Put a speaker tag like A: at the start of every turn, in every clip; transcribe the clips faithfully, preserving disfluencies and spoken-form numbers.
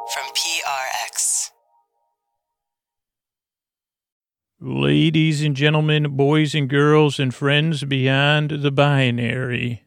A: from P R X.
B: Ladies and gentlemen, boys and girls, and friends beyond the binary,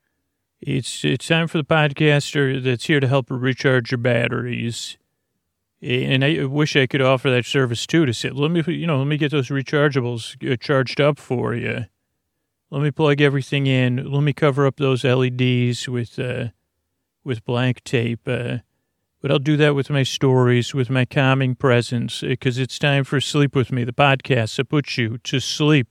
B: it's it's time for the podcaster that's here to help recharge your batteries. And I wish I could offer that service too, to say, let me, you know, let me get those rechargeables charged up for you. Let me plug everything in. Let me cover up those L E Ds with uh, with blank tape. Uh, but I'll do that with my stories, with my calming presence, because it's time for Sleep With Me, the podcast that puts you to sleep.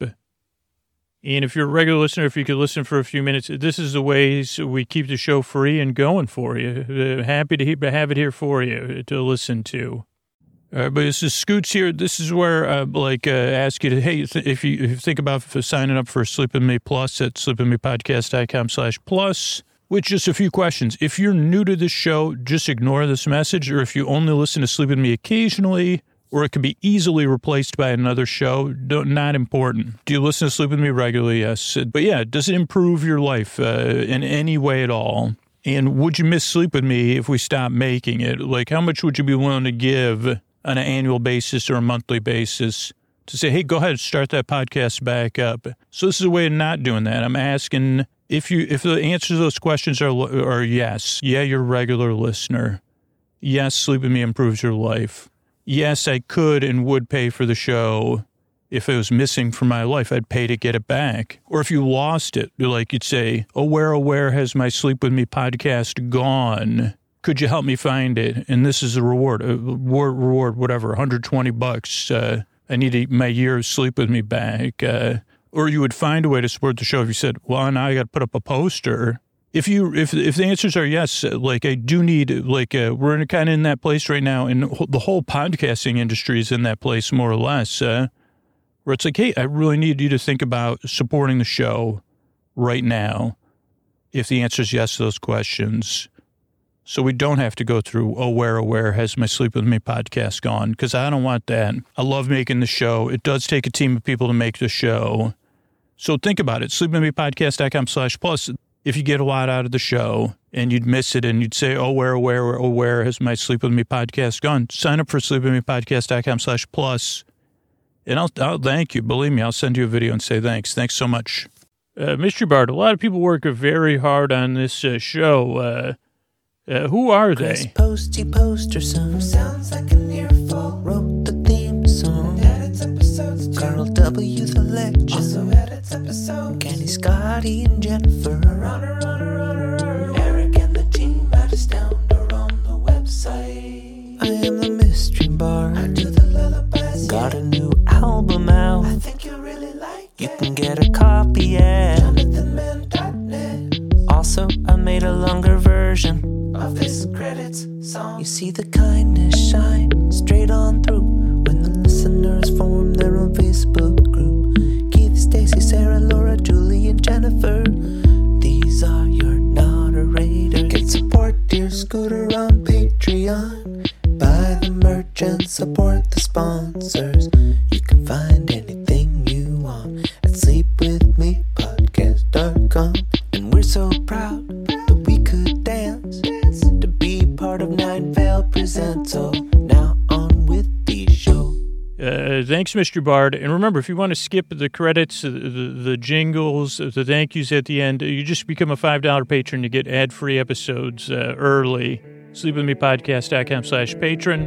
B: And if you're a regular listener, if you could listen for a few minutes, this is the ways we keep the show free and going for you. Uh, happy to have it here for you to listen to. Uh, but this is Scoots here. This is where, uh, like, uh, ask you to, hey, th- if, you, if you think about signing up for Sleep With Me Plus at sleep with me podcast dot com slash plus, with just a few questions. If you're new to this show, just ignore this message. Or if you only listen to Sleep With Me occasionally, or it can be easily replaced by another show, don't, not important. Do you listen to Sleep With Me regularly? Yes. But yeah, does it improve your life uh, in any way at all? And would you miss Sleep With Me if we stopped making it? Like, how much would you be willing to give on an annual basis or a monthly basis to say, hey, go ahead, start that podcast back up? So this is a way of not doing that. I'm asking if you, if the answers to those questions are, are yes. Yeah, you're a regular listener. Yes, Sleep With Me improves your life. Yes, I could and would pay for the show. If it was missing from my life, I'd pay to get it back. Or if you lost it, like you'd say, oh, where, oh, where has my Sleep With Me podcast gone? Could you help me find it? And this is a reward, a reward, reward whatever, one hundred twenty bucks. Uh, I need a, my year of Sleep With Me back. Uh, or you would find a way to support the show if you said, well, now I got to put up a poster. If you, if if the answers are yes, like I do need, like uh, we're in kind of in that place right now, and the whole podcasting industry is in that place more or less, uh, where it's like, hey, I really need you to think about supporting the show right now. If the answer is yes to those questions. So we don't have to go through, oh, where, oh, where has my Sleep With Me podcast gone? Because I don't want that. I love making the show. It does take a team of people to make the show. So think about it. sleep with me podcast dot com slash plus. If you get a lot out of the show and you'd miss it and you'd say, oh, where, oh, where, oh, where has my Sleep With Me podcast gone? Sign up for sleep with me podcast dot com slash plus. And I'll, I'll thank you. Believe me, I'll send you a video and say thanks. Thanks so much. Uh, Mystery Bard, a lot of people work very hard on this uh, show. Uh, Uh, who are they?
C: Chris Posty Poster Son sounds like an earful. Wrote the theme song. Edits episodes too. Carl W. the Legend also edits episodes. Kenny, Scotty, and Jennifer. Runner, runner, runner. Eric and the team at Astound are on the website. I am the Mystery Bard. I do the lullabies. Got a new album out. I think you'll really like it. You can get a copy at jonathan mann dot net. Also, I made a longer version of this credits song. You see the kindness shine straight on through when the listeners form their own Facebook group. Keith, Stacy, Sarah, Laura, Julie, and Jennifer. These are your moderators. Get support dear Scooter on Patreon. Buy the merch and support the sponsors. You can find anything you want at sleep with me podcast dot com. And we're so proud that we could dance to be part of Nine Veil Presents. So now on with the show.
B: Uh, thanks, Mister Bard. And remember, if you want to skip the credits, the, the, the jingles, the thank yous at the end, you just become a five dollar patron to get ad-free episodes uh, early. sleep with me podcast dot com slash patron.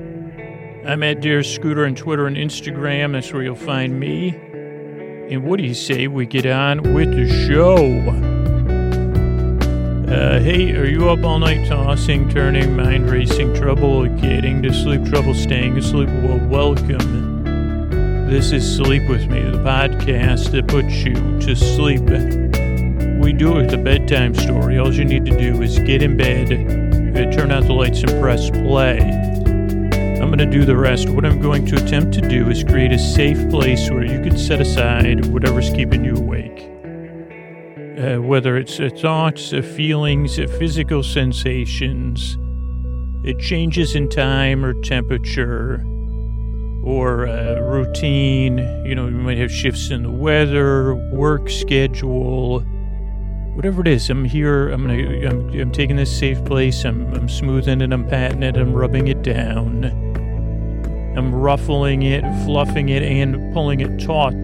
B: I'm at Dear Scooter on Twitter and Instagram. That's where you'll find me. And what do you say we get on with the show? Uh, hey, are you up all night tossing, turning, mind racing, trouble getting to sleep, trouble staying asleep? Well, welcome. This is Sleep With Me, the podcast that puts you to sleep. We do it with a bedtime story. All you need to do is get in bed, uh, turn out the lights, and press play. I'm going to do the rest. What I'm going to attempt to do is create a safe place where you can set aside whatever's keeping you awake. Uh, whether it's uh, thoughts, uh, feelings, uh, physical sensations, it changes in time or temperature or uh, routine. You know, you might have shifts in the weather, work schedule, whatever it is, I'm here. I'm gonna. I'm, I'm taking this safe place. I'm, I'm smoothing it. I'm patting it. I'm rubbing it down. I'm ruffling it, fluffing it, and pulling it taut.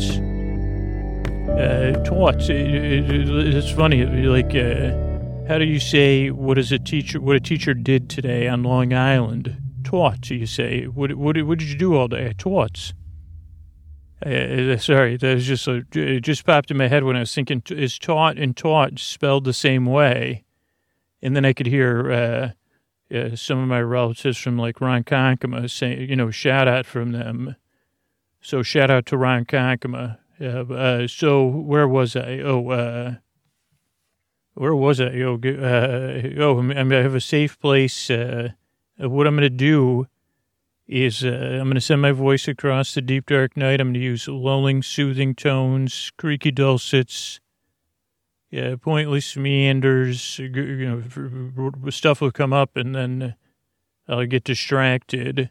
B: Uh, taut. It, it, it's funny. Like, uh, how do you say what is a teacher? What a teacher did today on Long Island? Taut. You say. What? What? What did you do all day? Taught. Uh, sorry, that was just a, it just popped in my head when I was thinking, is taught and taught spelled the same way? And then I could hear uh, uh, some of my relatives from like Ronkonkoma saying, you know, shout out from them. So shout out to Ronkonkoma. Uh, uh, so where was I? Oh, uh, where was I? Oh, uh, oh, I mean, I have a safe place. Uh, what I'm going to do is uh, I'm going to send my voice across the deep, dark night. I'm going to use lulling, soothing tones, creaky dulcets, yeah, pointless meanders. You know, stuff will come up, and then I'll get distracted.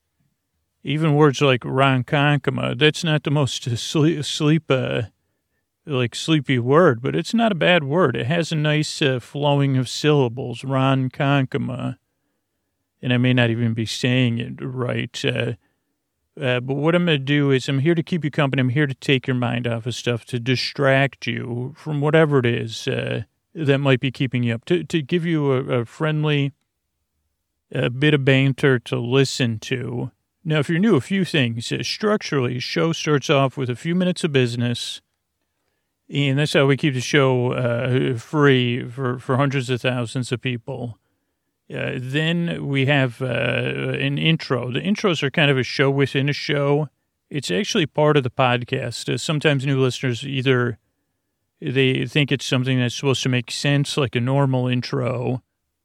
B: Even words like Ronkonkoma, that's not the most sleep, sleep uh, like sleepy word, but it's not a bad word. It has a nice uh, flowing of syllables, Ronkonkoma. And I may not even be saying it right. Uh, uh, but what I'm going to do is I'm here to keep you company. I'm here to take your mind off of stuff, to distract you from whatever it is uh, that might be keeping you up, to, to give you a, a friendly a bit of banter to listen to. Now, if you're new, a few things. Uh, structurally, the show starts off with a few minutes of business. And that's how we keep the show uh, free for, for hundreds of thousands of people. Uh, then we have uh, an intro. The intros are kind of a show within a show. It's actually part of the podcast. Uh, sometimes new listeners either they think it's something that's supposed to make sense, like a normal intro,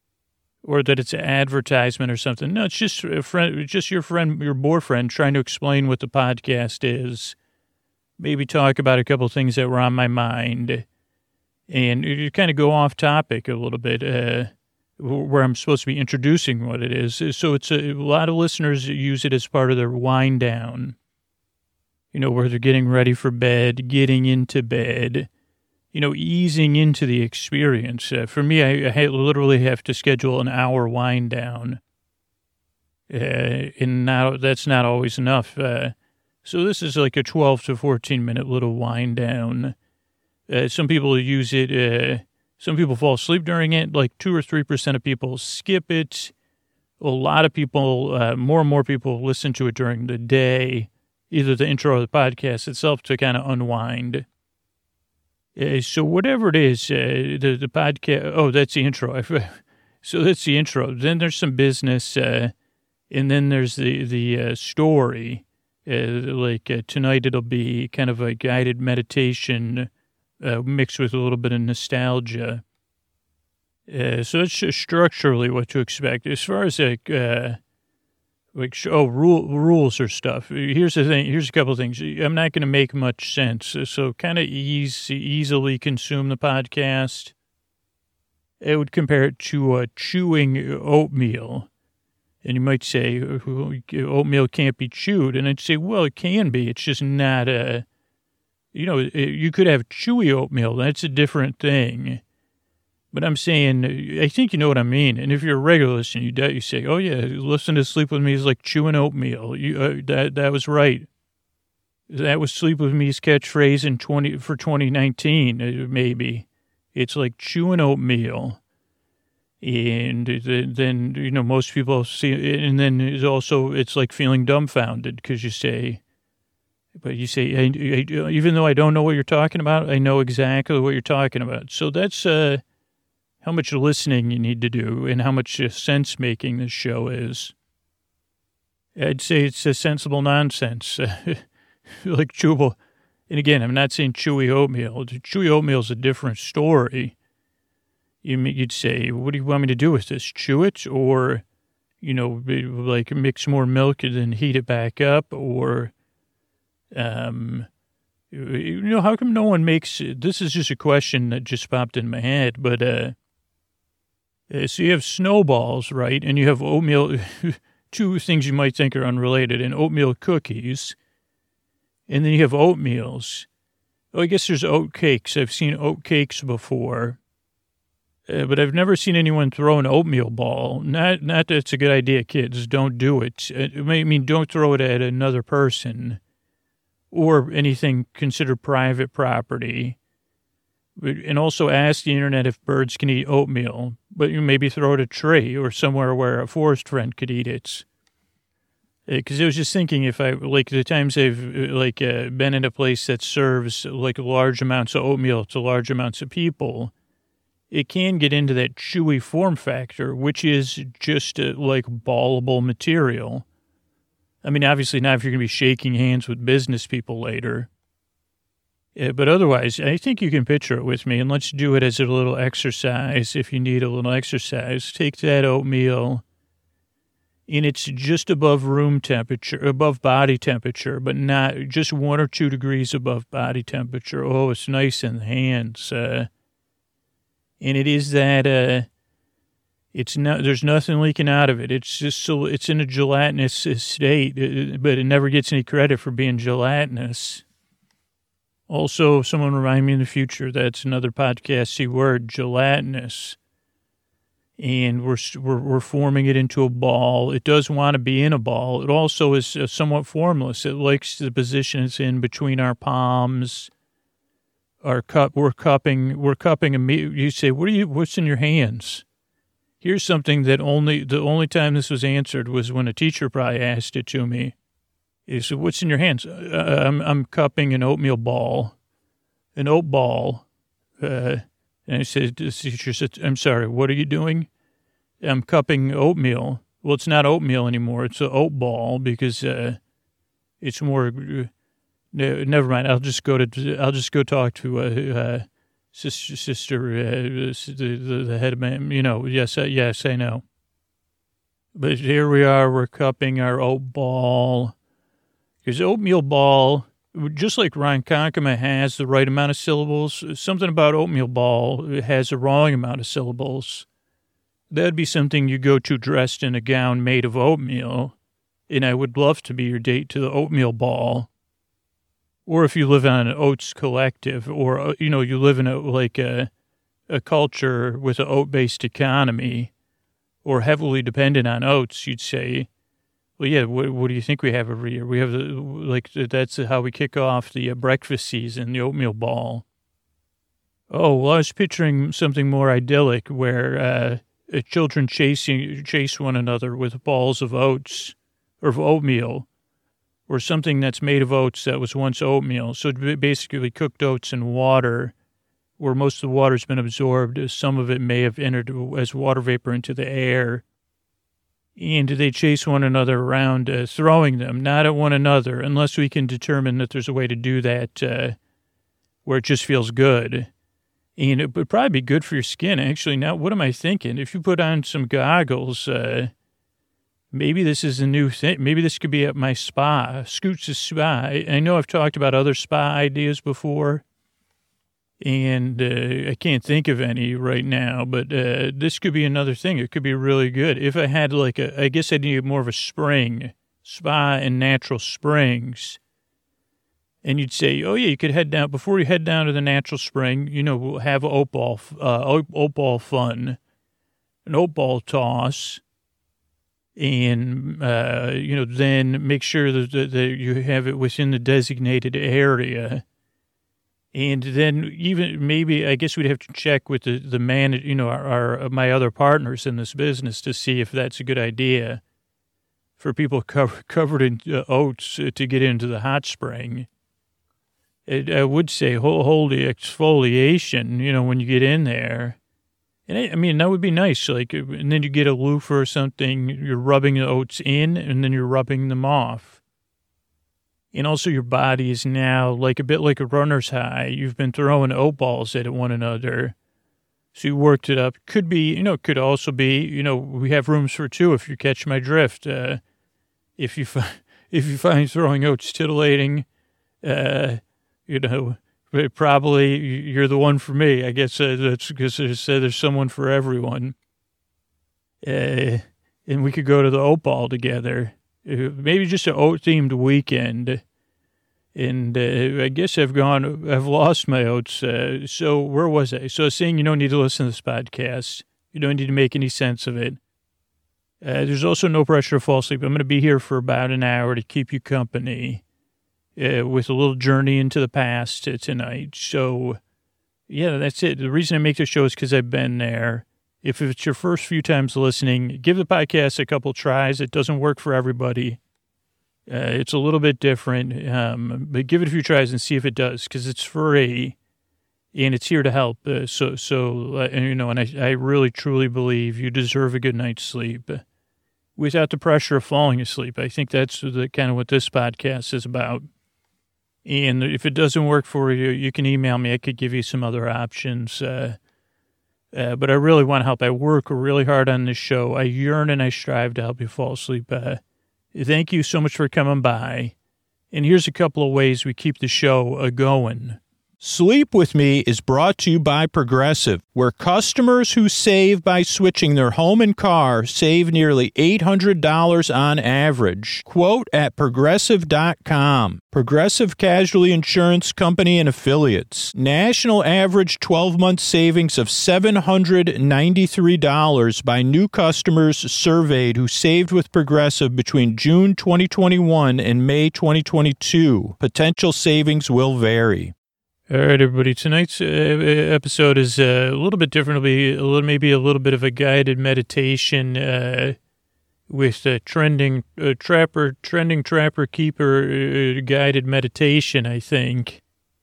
B: or that it's an advertisement or something. No, it's just a friend, just your friend, your boyfriend trying to explain what the podcast is. Maybe talk about a couple of things that were on my mind, and you kind of go off topic a little bit. Uh, where I'm supposed to be introducing what it is. So it's a, a lot of listeners use it as part of their wind down, you know, where they're getting ready for bed, getting into bed, you know, easing into the experience. Uh, for me, I, I literally have to schedule an hour wind down. Uh, and now that's not always enough. Uh, so this is like a twelve to fourteen minute little wind down. Uh, some people use it, uh, Some people fall asleep during it. Like two or three percent of people skip it. A lot of people, uh, more and more people listen to it during the day, either the intro or the podcast itself, to kind of unwind. Uh, so whatever it is, uh, the, the podcast, oh, that's the intro. So that's the intro. Then there's some business, uh, and then there's the, the uh, story. Uh, like uh, tonight it'll be kind of a guided meditation Uh, mixed with a little bit of nostalgia. Uh, so it's just structurally what to expect. As far as like, uh, like oh, rule, rules or stuff, here's the thing. Here's a couple of things. I'm not going to make much sense. So kind of easy, easily consume the podcast. I would compare it to uh, chewing oatmeal. And you might say, oatmeal can't be chewed. And I'd say, well, it can be. It's just not a... You know, you could have chewy oatmeal. That's a different thing. But I'm saying, I think you know what I mean. And if you're a regular listener, you, you say, oh, yeah, listen to Sleep With Me is like chewing oatmeal. You, uh, that that was right. That was Sleep With Me's catchphrase in twenty for twenty nineteen, maybe. It's like chewing oatmeal. And then, you know, most people see, and then it's also, it's like feeling dumbfounded because you say, But you say, I, I, even though I don't know what you're talking about, I know exactly what you're talking about. So that's uh, how much listening you need to do and how much uh, sense-making this show is. I'd say it's a sensible nonsense, like chewable. And again, I'm not saying chewy oatmeal. Chewy oatmeal is a different story. You, you'd say, what do you want me to do with this? Chew it? Or, you know, like mix more milk and then heat it back up? Or... Um, you know, how come no one makes, this is just a question that just popped in my head, but, uh, so you have snowballs, right? And you have oatmeal, two things you might think are unrelated, and oatmeal cookies. And then you have oatmeals. Oh, I guess there's oat cakes. I've seen oat cakes before. Uh, but I've never seen anyone throw an oatmeal ball. Not not that it's a good idea, kids. Don't do it. I mean, don't throw it at another person or anything considered private property. And also ask the internet if birds can eat oatmeal. But you maybe throw it at a tree or somewhere where a forest friend could eat it. Because I was just thinking if I, like the times I've like uh, been in a place that serves like large amounts of oatmeal to large amounts of people, it can get into that chewy form factor, which is just uh, like ballable material. I mean, obviously not if you're going to be shaking hands with business people later. Yeah, but otherwise, I think you can picture it with me, and let's do it as a little exercise if you need a little exercise. Take that oatmeal, and it's just above room temperature, above body temperature, but not just one or two degrees above body temperature. Oh, it's nice in the hands. Uh, and it is that, uh, it's not, there's nothing leaking out of it. It's just so, it's in a gelatinous state, but it never gets any credit for being gelatinous. Also, someone remind me in the future, that's another podcasty word, gelatinous. And we're, we're we're forming it into a ball. It does want to be in a ball. It also is uh, somewhat formless. It likes the position it's in between our palms. Our cup, we're cupping, we're cupping a meat. You say, what are you, what's in your hands? Here's something that only, the only time this was answered was when a teacher probably asked it to me. He said, what's in your hands? Uh, I'm, I'm cupping an oatmeal ball, an oat ball. Uh, and I said, the teacher said, I'm sorry, what are you doing? I'm cupping oatmeal. Well, it's not oatmeal anymore. It's an oat ball because uh, it's more, uh, never mind. I'll just go to, I'll just go talk to uh, uh, sister, sister uh, the, the, the head man, you know, yes, uh, yes, I know. But here we are, we're cupping our oat ball. Because oatmeal ball, just like Ronkonkoma has the right amount of syllables, something about oatmeal ball has the wrong amount of syllables. That'd be something you go to dressed in a gown made of oatmeal, and I would love to be your date to the oatmeal ball. Or if you live on an oats collective, or, you know, you live in a, like a, a culture with an oat-based economy, or heavily dependent on oats, you'd say, well, yeah, what, what do you think we have every year? We have, the, like, that's how we kick off the uh, breakfast season, the oatmeal ball. Oh, well, I was picturing something more idyllic where uh, children chasing chase one another with balls of oats or of oatmeal or something that's made of oats that was once oatmeal. So basically cooked oats in water where most of the water's been absorbed. Some of it may have entered as water vapor into the air. And they chase one another around, uh, throwing them, not at one another, unless we can determine that there's a way to do that uh, where it just feels good. And it would probably be good for your skin. Actually, now, what am I thinking? If you put on some goggles, uh, maybe this is a new thing. Maybe this could be at my spa, Scoots' Spa. I, I know I've talked about other spa ideas before. And uh, I can't think of any right now, but uh, this could be another thing. It could be really good. If I had like a, I guess I'd need more of a spring, spa and natural springs. And you'd say, oh yeah, you could head down, before you head down to the natural spring, you know, we'll have oat ball, uh, oat ball fun, an oat ball toss. And, uh, you know, then make sure that, that you have it within the designated area. And then even maybe, I guess we'd have to check with the, the man, you know, our, our my other partners in this business to see if that's a good idea for people cover, covered in uh, oats uh, to get into the hot spring. It, I would say hold the exfoliation, you know, when you get in there. And I, I mean, that would be nice. Like, and then you get a loofah or something, you're rubbing the oats in and then you're rubbing them off. And also your body is now like a bit like a runner's high. You've been throwing oat balls at one another. So you worked it up. Could be, you know, could also be, you know, we have rooms for two if you catch my drift. Uh, if you find, if you find throwing oats titillating, uh, you know, probably you're the one for me. I guess uh, that's because there's, uh, there's someone for everyone. Uh, and we could go to the oat ball together. Maybe just an oat-themed weekend. And uh, I guess I've gone, I've lost my oats. Uh, so where was I? So I was saying you don't need to listen to this podcast. You don't need to make any sense of it. Uh, there's also no pressure to fall asleep. I'm going to be here for about an hour to keep you company uh, with a little journey into the past uh, tonight. So, yeah, that's it. The reason I make this show is because I've been there. If it's your first few times listening, give the podcast a couple tries. It doesn't work for everybody. Uh, it's a little bit different, um, but give it a few tries and see if it does, because it's free and it's here to help. Uh, so, so uh, and, you know, and I, I really, truly believe you deserve a good night's sleep without the pressure of falling asleep. I think that's the kind of what this podcast is about. And if it doesn't work for you, you can email me. I could give you some other options. Uh, uh, but I really want to help. I work really hard on this show. I yearn and I strive to help you fall asleep. Uh, Thank you so much for coming by. And here's a couple of ways we keep the show uh, going. Sleep With Me is brought to you by Progressive, where customers who save by switching their home and car save nearly eight hundred dollars on average. Quote at progressive dot com. Progressive Casualty Insurance Company and Affiliates. National average twelve-month savings of seven hundred ninety-three dollars by new customers surveyed who saved with Progressive between June twenty twenty-one and May twenty twenty-two. Potential savings will vary. All right, everybody. Tonight's uh, episode is uh, a little bit different. It'll be a little, maybe a little bit of a guided meditation uh, with a trending uh, trapper, trending trapper keeper uh, guided meditation. I think.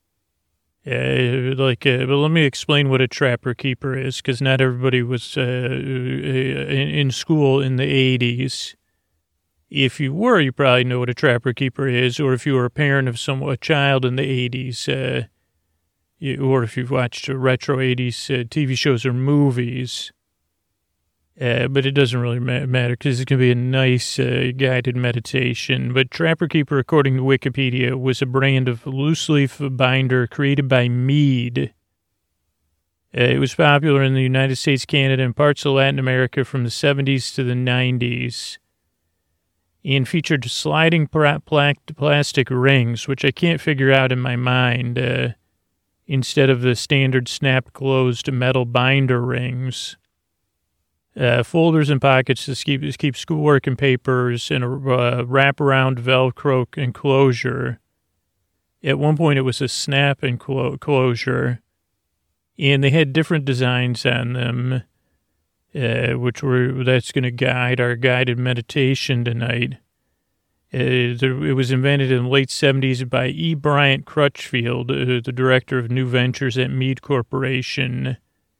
B: Uh, like, uh, but let me explain what a trapper keeper is, because not everybody was uh, in, in school in the eighties. If you were, you probably know what a trapper keeper is, or if you were a parent of some a child in the eighties. Uh, Or if you've watched retro eighties uh, T V shows or movies. Uh, but it doesn't really ma- matter because it's going to be a nice uh, guided meditation. But Trapper Keeper, according to Wikipedia, was a brand of loose-leaf binder created by Mead. Uh, it was popular in the United States, Canada, and parts of Latin America from the seventies to the nineties. And featured sliding pra- pla- plastic rings, which I can't figure out in my mind, uh, instead of the standard snap-closed metal binder rings. Uh, folders and pockets to keep, to keep schoolwork and papers, and a uh, wrap-around Velcro enclosure. At one point, it was a snap enclosure, and they had different designs on them, uh, which were that's going to guide our guided meditation tonight. Uh, there, it was invented in the late seventies by E. Bryant Crutchfield, uh, the director of new ventures at Mead Corporation.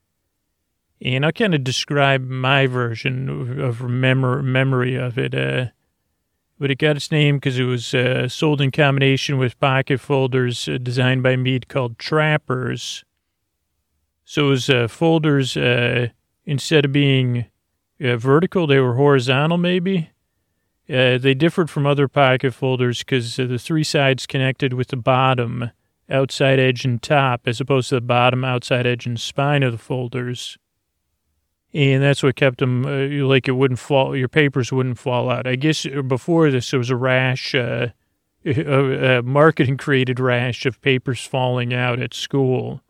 B: And I'll kind of describe my version of, of memor- memory of it. Uh, but it got its name because it was uh, sold in combination with pocket folders uh, designed by Mead called Trappers. So it was uh, folders, uh, instead of being uh, vertical, they were horizontal maybe. Uh, they differed from other pocket folders because uh, the three sides connected with the bottom, outside edge, and top, as opposed to the bottom, outside edge, and spine of the folders. And that's what kept them, uh, like it wouldn't fall, your papers wouldn't fall out. I guess before this, there was a rash, uh, a, a marketing-created rash of papers falling out at school.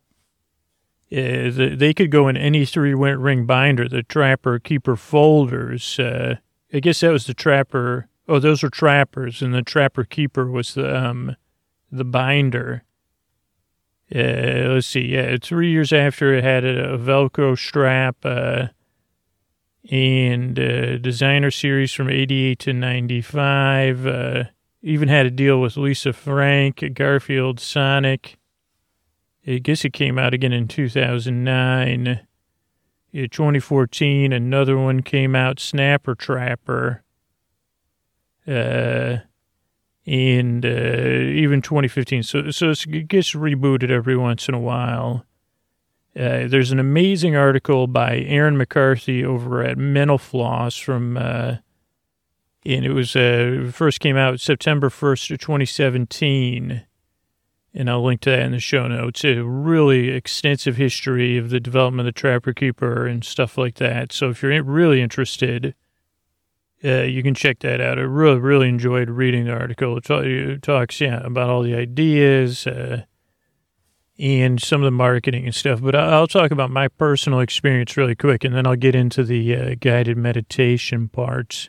B: Uh, the, they could go in any three-ring binder, the Trapper Keeper folders. Uh, I guess that was the Trapper. Oh, those were Trappers, and the Trapper Keeper was the um, the binder. Uh, let's see. Yeah, three years after it had a, a Velcro strap, uh, and uh, designer series from eighty-eight to ninety-five. Uh, even had a deal with Lisa Frank, Garfield, Sonic. I guess it came out again in two thousand nine. In twenty fourteen, another one came out, Snapper Trapper. Uh, and uh, even twenty fifteen. So, so it gets rebooted every once in a while. Uh, there's an amazing article by Aaron McCarthy over at Mental Floss from, uh, and it was uh, first came out September first of twenty seventeen. And I'll link to that in the show notes. A really extensive history of the development of the Trapper Keeper and stuff like that. So if you're really interested, Uh, you can check that out. I really, really enjoyed reading the article. It, talk, it talks, yeah, about all the ideas uh, and some of the marketing and stuff. But I'll talk about my personal experience really quick, and then I'll get into the uh, guided meditation parts.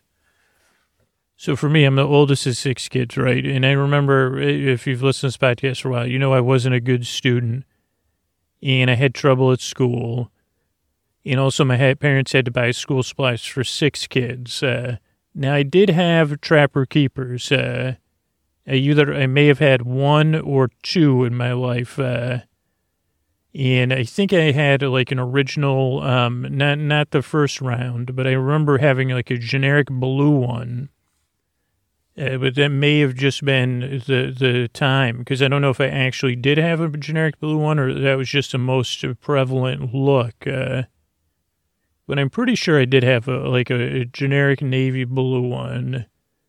B: So for me, I'm the oldest of six kids, right? And I remember, if you've listened to this podcast for a while, you know I wasn't a good student, and I had trouble at school. And also my parents had to buy school supplies for six kids. Uh, now, I did have trapper keepers. Uh, I, either, I may have had one or two in my life. Uh, and I think I had like an original, um, not not the first round, but I remember having like a generic blue one. Uh, but that may have just been the the time, because I don't know if I actually did have a generic blue one or that was just the most prevalent look. Uh, but I'm pretty sure I did have a, like a, a generic navy blue one.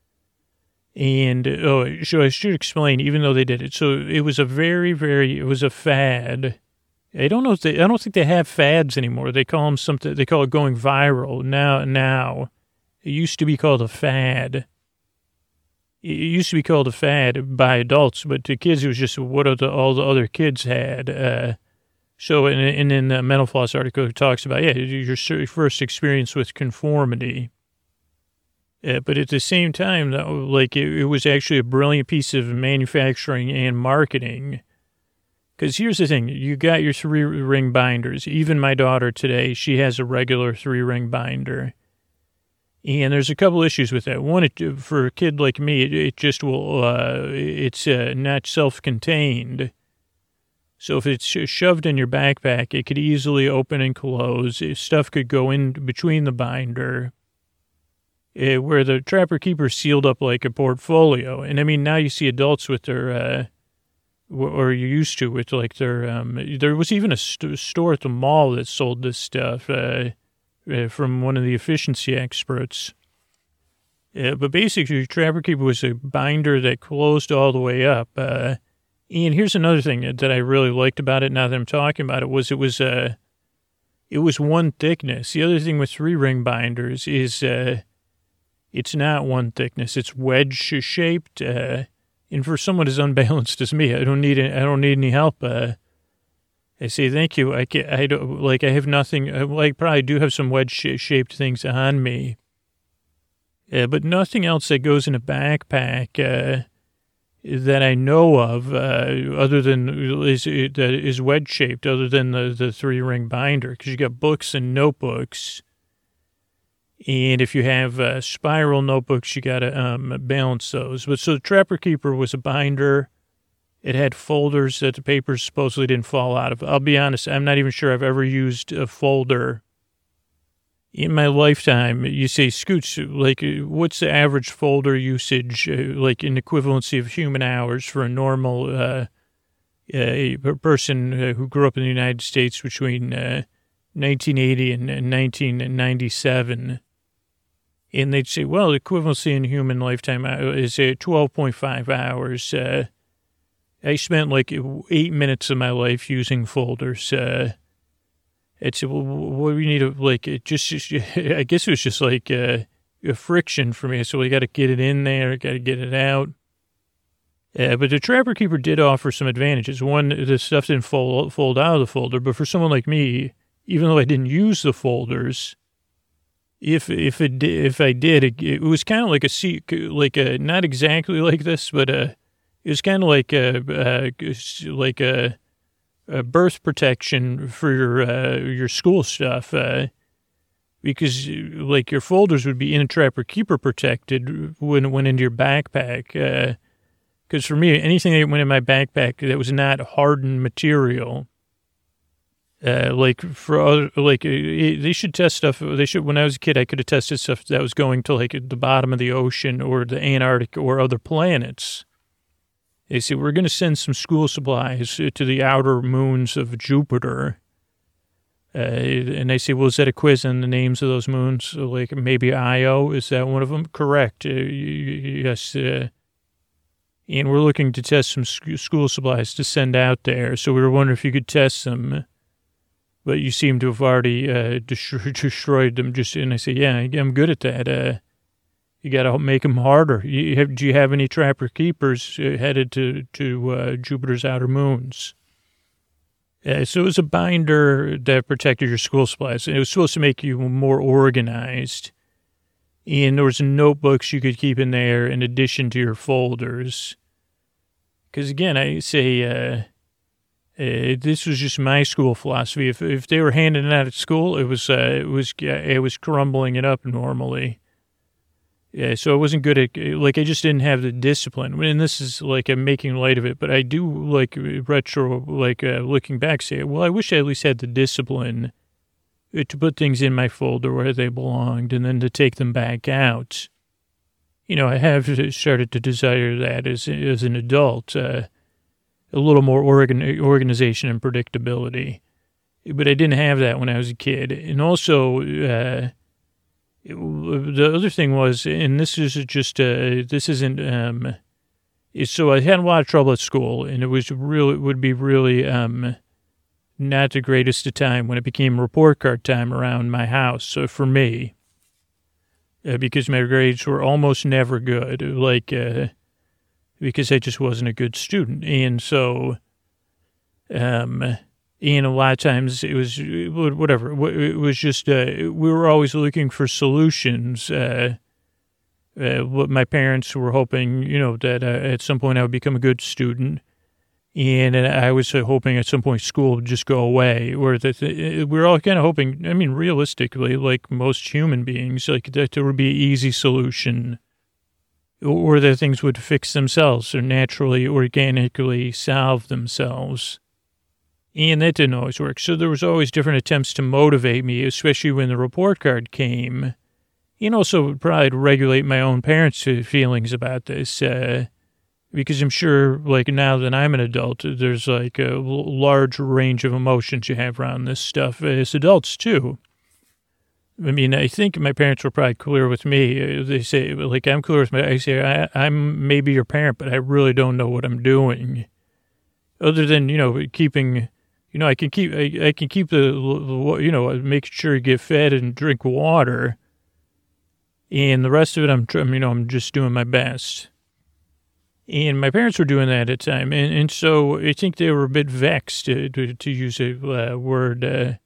B: And, oh, so I should explain, even though they did it. So it was a very, very, it was a fad. I don't know if they, I don't think they have fads anymore. They call them something, they call it going viral now, now. It used to be called a fad. It used to be called a fad by adults, but to kids, it was just what are the, all the other kids had. Uh, so, and, and in the Mental Floss article, it talks about, yeah, your first experience with conformity. Uh, but at the same time, though, like, it, it was actually a brilliant piece of manufacturing and marketing. Because here's the thing, you got your three-ring binders. Even my daughter today, she has a regular three-ring binder. And there's a couple issues with that. One, it, for a kid like me, it, it just will, uh, it's uh, not self-contained. So if it's shoved in your backpack, it could easily open and close. Stuff could go in between the binder, uh, where the Trapper Keeper sealed up like a portfolio. And I mean, now you see adults with their, uh, or you used to with like their, um, there was even a st- store at the mall that sold this stuff, uh, Uh, from one of the efficiency experts. Uh, but basically, Trapper Keeper was a binder that closed all the way up. Uh, and here's another thing that I really liked about it, now that I'm talking about it, was it was uh, it was one thickness. The other thing with three-ring binders is uh, it's not one thickness. It's wedge-shaped. Uh, and for someone as unbalanced as me, I don't need I don't need any help. Uh, I say, thank you. I, can, I don't, like, I have nothing, I like, probably do have some wedge-shaped things on me. Uh, but nothing else that goes in a backpack uh, that I know of, uh, other than, is, that is wedge-shaped, other than the, the three-ring binder. Because you got books and notebooks. And if you have uh, spiral notebooks, you got to um, balance those. But so the Trapper Keeper was a binder. It had folders that the papers supposedly didn't fall out of. I'll be honest, I'm not even sure I've ever used a folder in my lifetime. You say, Scooch, like, what's the average folder usage, uh, like in equivalency of human hours for a normal uh, a person uh, who grew up in the United States between uh, nineteen eighty and nineteen ninety-seven? And they'd say, well, the equivalency in human lifetime is uh, twelve point five hours. Uh, I spent like eight minutes of my life using folders. Uh, it's, well, what do we need to, like, it just, just, I guess it was just like uh, a friction for me. So we got to get it in there, got to get it out. Uh, but the Trapper Keeper did offer some advantages. One, the stuff didn't fold, fold out of the folder. But for someone like me, even though I didn't use the folders, if if it did, if I did, it, it was kind of like a, like a, not exactly like this, but a, it was kind of like a, uh, like a, a birth protection for your uh, your school stuff, uh, because like your folders would be in a Trapper Keeper protected when it went into your backpack. Because uh, for me, anything that went in my backpack that was not hardened material, uh, like for other, like it, they should test stuff. They should. When I was a kid, I could have tested stuff that was going to like the bottom of the ocean or the Antarctic or other planets. They say, we're going to send some school supplies to the outer moons of Jupiter. Uh, and they say, well, is that a quiz on the names of those moons? So like maybe Io, is that one of them? Correct. Uh, yes. Uh, and we're looking to test some sc- school supplies to send out there. So we were wondering if you could test them. But you seem to have already uh, destroyed them. Just And I say, yeah, I'm good at that. Uh, You got to make them harder. You have, do you have any trapper keepers uh, headed to, to uh, Jupiter's outer moons? Uh, so it was a binder that protected your school supplies. It was supposed to make you more organized. And there was notebooks you could keep in there in addition to your folders. Because, again, I say uh, uh, this was just my school philosophy. If if they were handing it out at school, it was uh, it was it was crumbling it up normally. Yeah, so I wasn't good at, like, I just didn't have the discipline. And this is, like, I'm making light of it, but I do, like, retro, like, uh, looking back, say, well, I wish I at least had the discipline to put things in my folder where they belonged and then to take them back out. You know, I have started to desire that as, as an adult, uh, a little more organ, organization and predictability. But I didn't have that when I was a kid. And also, uh, the other thing was, and this is just, uh, this isn't, um, so I had a lot of trouble at school, and it was really, it would be really, um, not the greatest of time when it became report card time around my house. So for me, uh, because my grades were almost never good, like, uh, because I just wasn't a good student. And so, um, and a lot of times it was whatever. It was just, uh, we were always looking for solutions. Uh, uh, what my parents were hoping, you know, that uh, at some point I would become a good student. And I was hoping at some point school would just go away. Or that we were all kind of hoping, I mean, realistically, like most human beings, like that there would be an easy solution. Or that things would fix themselves or naturally, organically solve themselves. And that didn't always work. So there was always different attempts to motivate me, especially when the report card came. And also probably to regulate my own parents' feelings about this. Uh, because I'm sure, like, now that I'm an adult, there's, like, a large range of emotions you have around this stuff as adults, too. I mean, I think my parents were probably clear with me. They say, like, I'm clear with my, I say, I, I'm maybe your parent, but I really don't know what I'm doing. Other than, you know, keeping... You know, I can keep, I, I can keep the, you know, make sure you get fed and drink water. And the rest of it, I'm, you know, I'm just doing my best. And my parents were doing that at the time. And, and so I think they were a bit vexed, to, to, to use a uh, word. Uh,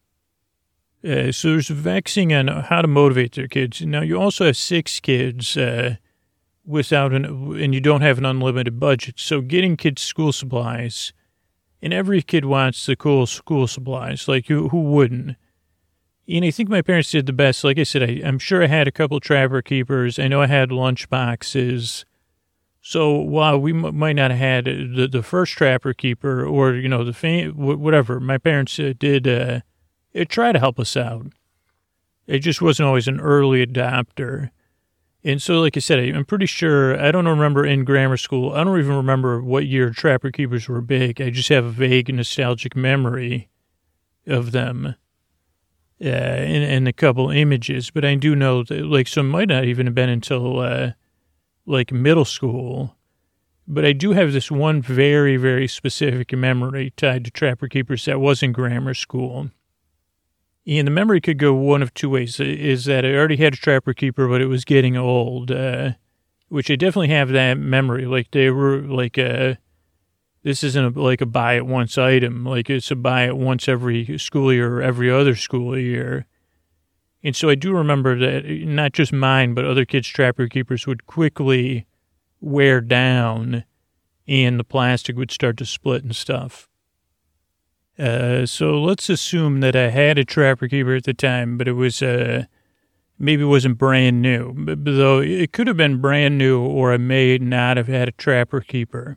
B: uh, so there's vexing on how to motivate their kids. Now, you also have six kids uh, without an, and you don't have an unlimited budget. So getting kids school supplies. And every kid wants the cool school supplies. Like, who, who wouldn't? And I think my parents did the best. Like I said, I, I'm sure I had a couple trapper keepers. I know I had lunch boxes. So while we m- might not have had the, the first trapper keeper or, you know, the fam- whatever, my parents uh, did uh, try to help us out. It just wasn't always an early adopter. And so, like I said, I'm pretty sure, I don't remember in grammar school, I don't even remember what year trapper keepers were big. I just have a vague nostalgic memory of them uh, and, and a couple images. But I do know that, like, so it might not even have been until, uh, like, middle school. But I do have this one very, very specific memory tied to trapper keepers that was in grammar school. And the memory could go one of two ways, is that I already had a trapper keeper, but it was getting old, uh, which I definitely have that memory. Like, they were, like, uh, this isn't a, like a buy-it-once item. Like, it's a buy-it-once every school year or every other school year. And so I do remember that not just mine, but other kids' trapper keepers would quickly wear down, and the plastic would start to split and stuff. Uh, so let's assume that I had a trapper keeper at the time, but it was, uh, maybe it wasn't brand new, but, though it could have been brand new, or I may not have had a trapper keeper.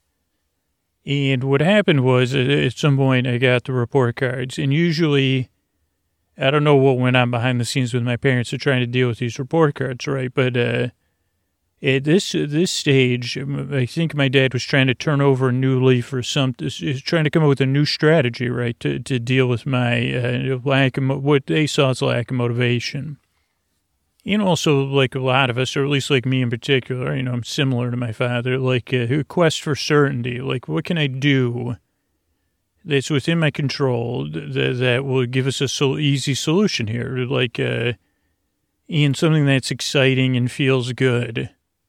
B: And what happened was, at some point I got the report cards, and usually, I don't know what went on behind the scenes with my parents. They're trying to deal with these report cards, right? But, uh, At this this stage, I think my dad was trying to turn over a new leaf or something. He's trying to come up with a new strategy, right, to, to deal with my uh, lack of, what they saw as lack of motivation. And also, like a lot of us, or at least like me in particular, you know, I'm similar to my father, like a quest for certainty. Like, what can I do that's within my control that, that will give us a so easy solution here? Like, uh, and something that's exciting and feels good.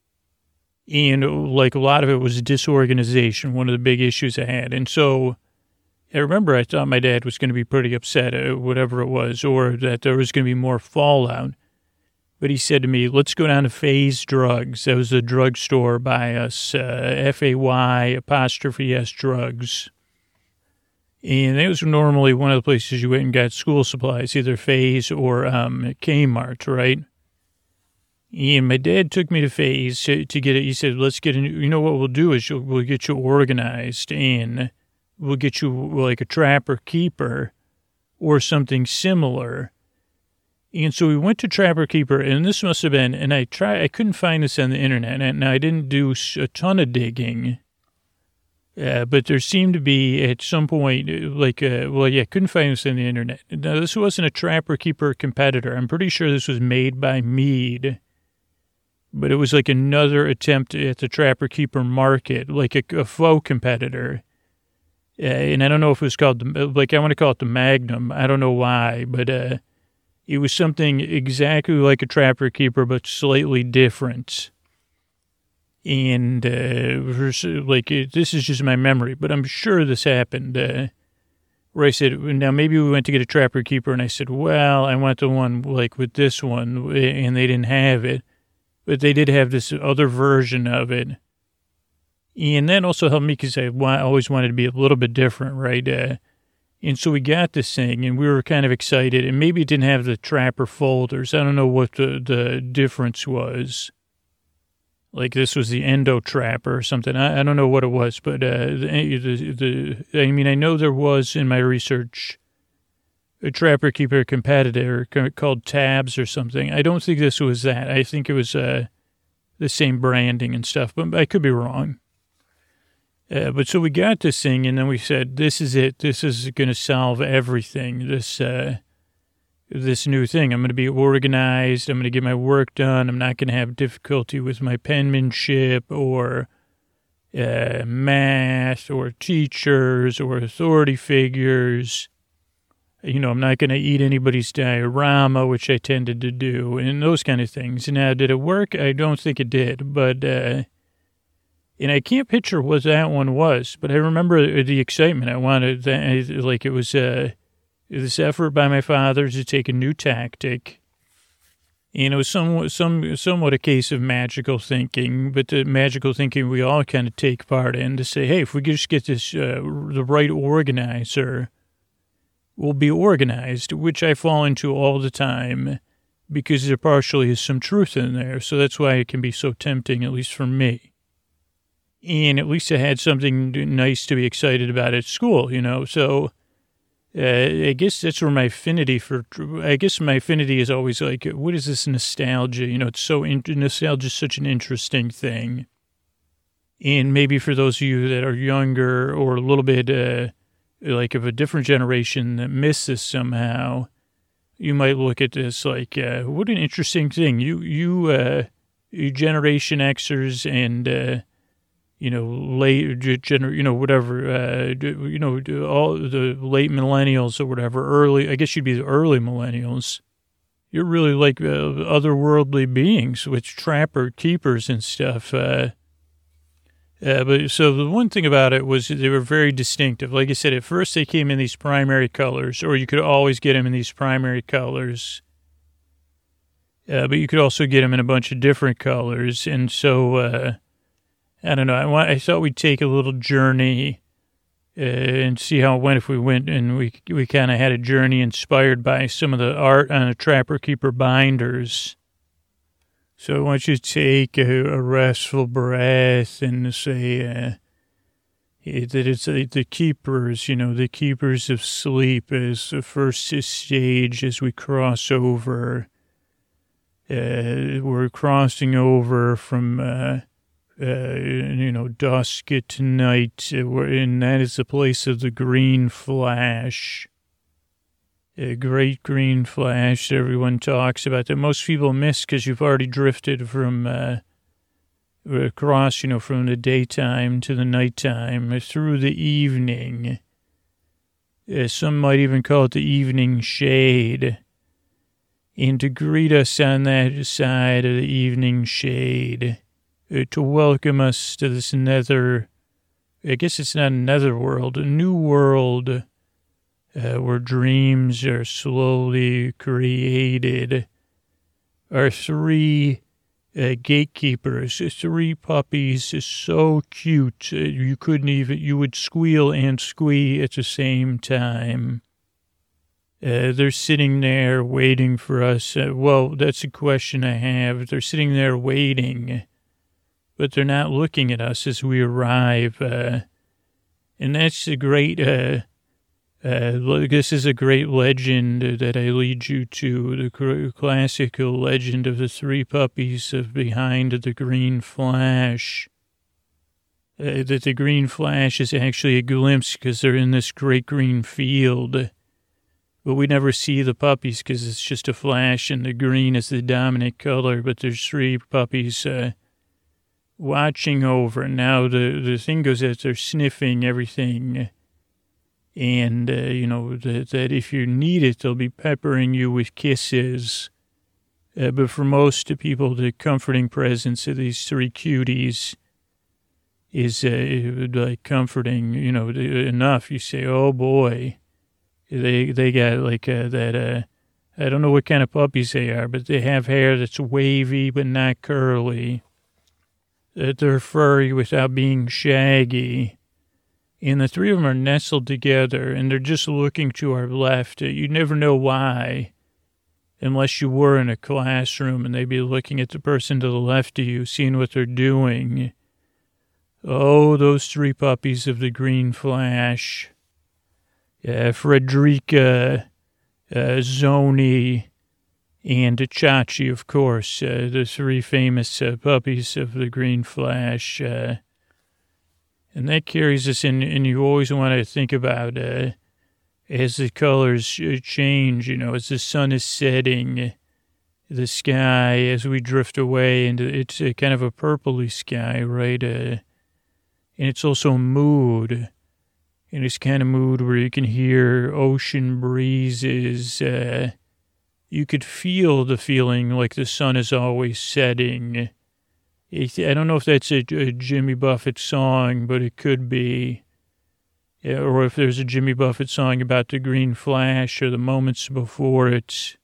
B: And like a lot of it was disorganization, one of the big issues I had. And so I remember I thought my dad was going to be pretty upset at whatever it was, or that there was going to be more fallout. But he said to me, let's go down to Faye's Drugs. That was a drugstore by us, uh, F A Y apostrophe S Drugs. And it was normally one of the places you went and got school supplies, either Faye's or um, Kmart, right? And my dad took me to Faye's to, to get it. He said, let's get, a, you know what we'll do is we'll get you organized and we'll get you like a Trapper Keeper or something similar. And so we went to Trapper Keeper, and this must have been, and I tried, I couldn't find this on the internet, and I didn't do a ton of digging, uh, but there seemed to be at some point, like, uh, well, yeah, I couldn't find this on the internet. Now, this wasn't a Trapper Keeper competitor. I'm pretty sure this was made by Mead, but it was like another attempt at the Trapper Keeper market, like a, a faux competitor. Uh, and I don't know if it was called, the, like, I want to call it the Magnum. I don't know why, but uh, it was something exactly like a Trapper Keeper, but slightly different. And, uh, like, this is just my memory, but I'm sure this happened. Uh, where I said, now maybe we went to get a Trapper Keeper, and I said, well, I want the one, like, with this one, and they didn't have it. But they did have this other version of it. And that also helped me because I always wanted to be a little bit different, right? Uh, and so we got this thing, and we were kind of excited. And maybe it didn't have the Trapper folders. I don't know what the, the difference was. Like this was the Endo Trapper or something. I, I don't know what it was. But uh, the, the, the, I mean, I know there was in my research a Trapper Keeper competitor called Tabs or something. I don't think this was that. I think it was uh, the same branding and stuff, but I could be wrong. Uh, but so we got this thing, and then we said, this is it. This is going to solve everything, this uh, this new thing. I'm going to be organized. I'm going to get my work done. I'm not going to have difficulty with my penmanship or uh, math or teachers or authority figures. You know, I'm not going to eat anybody's diorama, which I tended to do, and those kind of things. Now, did it work? I don't think it did, but, uh, and I can't picture what that one was, but I remember the excitement. I wanted, that, like, it was uh, this effort by my father to take a new tactic, and it was somewhat, some, somewhat a case of magical thinking, but the magical thinking we all kind of take part in to say, hey, if we could just get this, uh, the right organizer, will be organized, which I fall into all the time because there partially is some truth in there. So that's why it can be so tempting, at least for me. And at least I had something nice to be excited about at school, you know. So uh, I guess that's where my affinity for, I guess my affinity is always like, what is this nostalgia? You know, it's so, in, nostalgia is such an interesting thing. And maybe for those of you that are younger or a little bit, uh, like of a different generation that miss this somehow, you might look at this like, uh, what an interesting thing. You, you, uh, you Generation Xers and, uh, you know, late, gener, you know, whatever, uh, you know, all the late millennials or whatever, early, I guess you'd be the early millennials. You're really like uh, otherworldly beings with Trapper Keepers and stuff, uh, Uh, but so the one thing about it was they were very distinctive. Like I said, at first they came in these primary colors, or you could always get them in these primary colors. Uh, but you could also get them in a bunch of different colors. And so, uh, I don't know, I, want, I thought we'd take a little journey uh, and see how it went if we went and we, we kind of had a journey inspired by some of the art on the Trapper Keeper binders. So I want you to take a, a restful breath and say uh, that it's uh, the keepers, you know, the keepers of sleep as the first stage as we cross over. Uh, we're crossing over from, uh, uh, you know, dusk to night, and that is the place of the green flash. A great green flash that everyone talks about that most people miss because you've already drifted from uh, across, you know, from the daytime to the nighttime through the evening. Uh, some might even call it the evening shade. and to greet us on that side of the evening shade, uh, to welcome us to this nether, I guess it's not a nether world, a new world uh, where dreams are slowly created, are three uh, gatekeepers, three puppies, so cute, uh, you couldn't even, you would squeal and squee at the same time. Uh, they're sitting there waiting for us. Uh, well, that's a question I have. They're sitting there waiting, but they're not looking at us as we arrive. Uh, and that's a great, uh, uh, this is a great legend that I lead you to, the cr- classical legend of the three puppies of behind the green flash. Uh, that the green flash is actually a glimpse because they're in this great green field. But we never see the puppies because it's just a flash and the green is the dominant color. But there's three puppies uh, watching over. Now the, the thing goes that they're sniffing everything. And, uh, you know, that, that if you need it, they'll be peppering you with kisses. Uh, but for most people, the comforting presence of these three cuties is uh, like comforting, you know, enough. You say, oh, boy. They they got like uh, that, uh, I don't know what kind of puppies they are, but they have hair that's wavy but not curly. That they're furry without being shaggy. And the three of them are nestled together, and they're just looking to our left. You never know why, unless you were in a classroom, and they'd be looking at the person to the left of you, seeing what they're doing. Oh, those three puppies of the green flash. Uh, Frederica, uh, Zoni, and Chachi, of course, uh, the three famous uh, puppies of the Green Flash. Uh, and that carries us in, and you always want to think about uh, as the colors change, you know, as the sun is setting, the sky, as we drift away, and it's a kind of a purpley sky, right? Uh, and it's also mood. And it's kind of mood where you can hear ocean breezes. Uh, you could feel the feeling like the sun is always setting. It, I don't know if that's a, a Jimmy Buffett song, but it could be. Yeah, or if there's a Jimmy Buffett song about the green flash or the moments before it.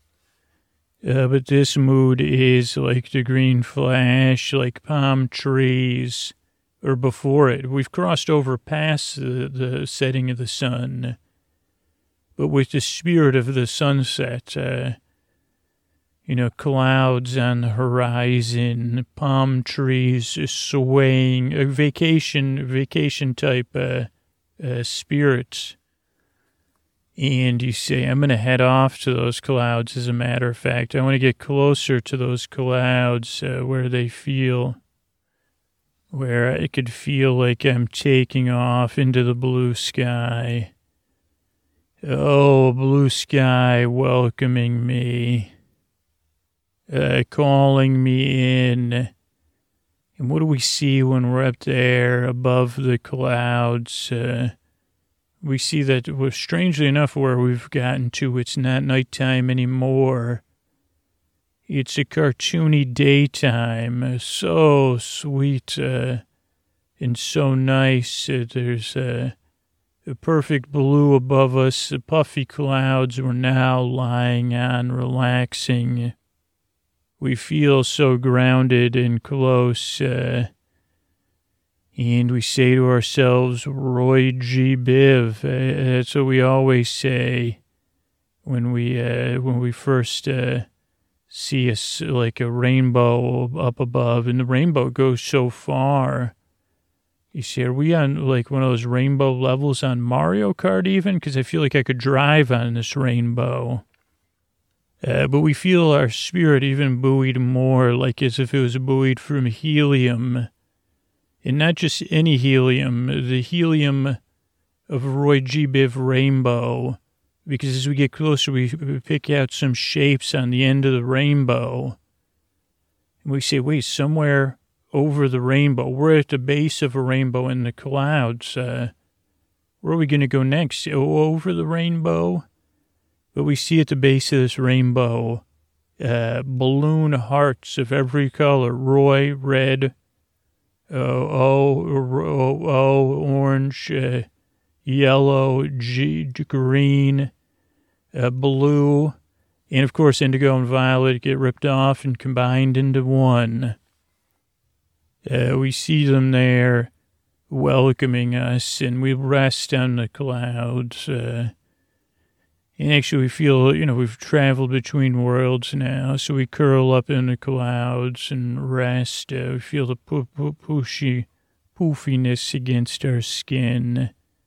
B: Uh, but this mood is like the green flash, like palm trees. Or before it. We've crossed over past the, the setting of the sun. But with the spirit of the sunset, uh, you know, clouds on the horizon, palm trees swaying, a vacation, vacation type uh, uh, spirit. And you say, I'm going to head off to those clouds, as a matter of fact. I want to get closer to those clouds uh, where they feel... where I could feel like I'm taking off into the blue sky. Oh, blue sky welcoming me, uh, calling me in. And what do we see when we're up there above the clouds? Uh, we see that, well, strangely enough, where we've gotten to, it's not nighttime anymore. It's a cartoony daytime, so sweet uh, and so nice. Uh, there's uh, a perfect blue above us. The puffy clouds we're now lying on, relaxing. We feel so grounded and close. Uh, and we say to ourselves, Roy G. Biv. Uh, that's what we always say when we, uh, when we first... Uh, see us like a rainbow up above, and the rainbow goes so far. You see, are we on like one of those rainbow levels on Mario Kart even? Because I feel like I could drive on this rainbow. Uh, but we feel our spirit even buoyed more, like as if it was buoyed from helium. And not just any helium, the helium of Roy G. Biv rainbow. Because as we get closer, we pick out some shapes on the end of the rainbow. And we say, wait, somewhere over the rainbow, we're at the base of a rainbow in the clouds. Uh, where are we going to go next? Oh, over the rainbow? But we see at the base of this rainbow uh, balloon hearts of every color, Roy, red, uh, O, O, O, orange, uh, yellow, G, green, uh, blue, and of course indigo and violet get ripped off and combined into one. Uh, we see them there welcoming us, and we rest on the clouds. Uh, and actually we feel, you know, we've traveled between worlds now, so we curl up in the clouds and rest. Uh, we feel the poo- poo- pooshy, poofiness against our skin.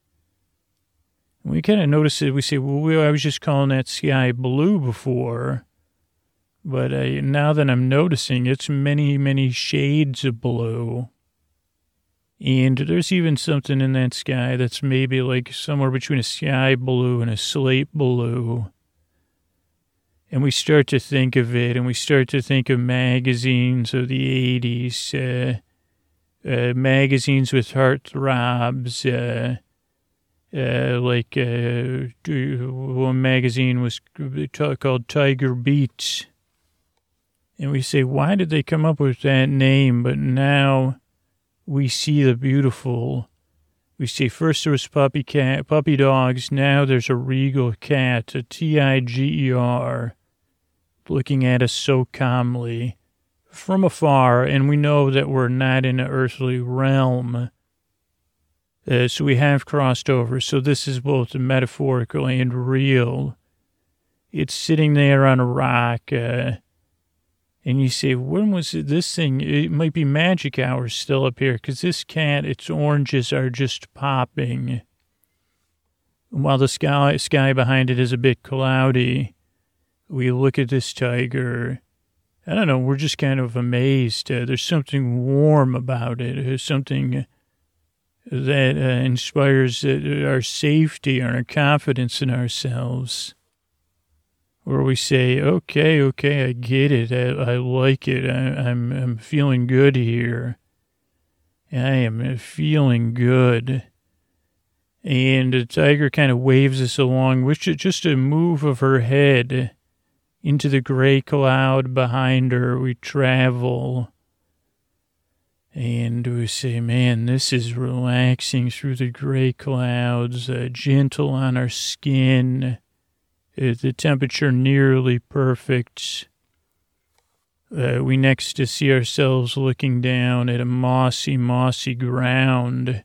B: We kind of notice it. We say, well, we, I was just calling that sky blue before. But uh, now that I'm noticing, it's many, many shades of blue. And there's even something in that sky that's maybe like somewhere between a sky blue and a slate blue. And we start to think of it, and we start to think of magazines of the eighties, uh, uh, magazines with heartthrobs, uh, Uh, like uh, one magazine was called Tiger Beats. And we say, why did they come up with that name? But now we see the beautiful. We see first there was puppy cat, puppy dogs. Now there's a regal cat, a T I G E R, looking at us so calmly from afar. And we know that we're not in an earthly realm. Uh, so we have crossed over. So this is both metaphorical and real. It's sitting there on a rock. Uh, and you say, when was it, this thing? It might be magic hours still up here, because this cat, its oranges are just popping. While the sky, sky behind it is a bit cloudy, we look at this tiger. I don't know, we're just kind of amazed. Uh, there's something warm about it. There's something that uh, inspires uh, our safety and our confidence in ourselves. Where we say, okay, okay, I get it. I, I like it. I, I'm, I'm feeling good here. I am feeling good. And the tiger kind of waves us along with just a move of her head into the gray cloud behind her. We travel. And we say, man, this is relaxing through the gray clouds, uh, gentle on our skin, uh, the temperature nearly perfect. Uh, we next to see ourselves looking down at a mossy, mossy ground.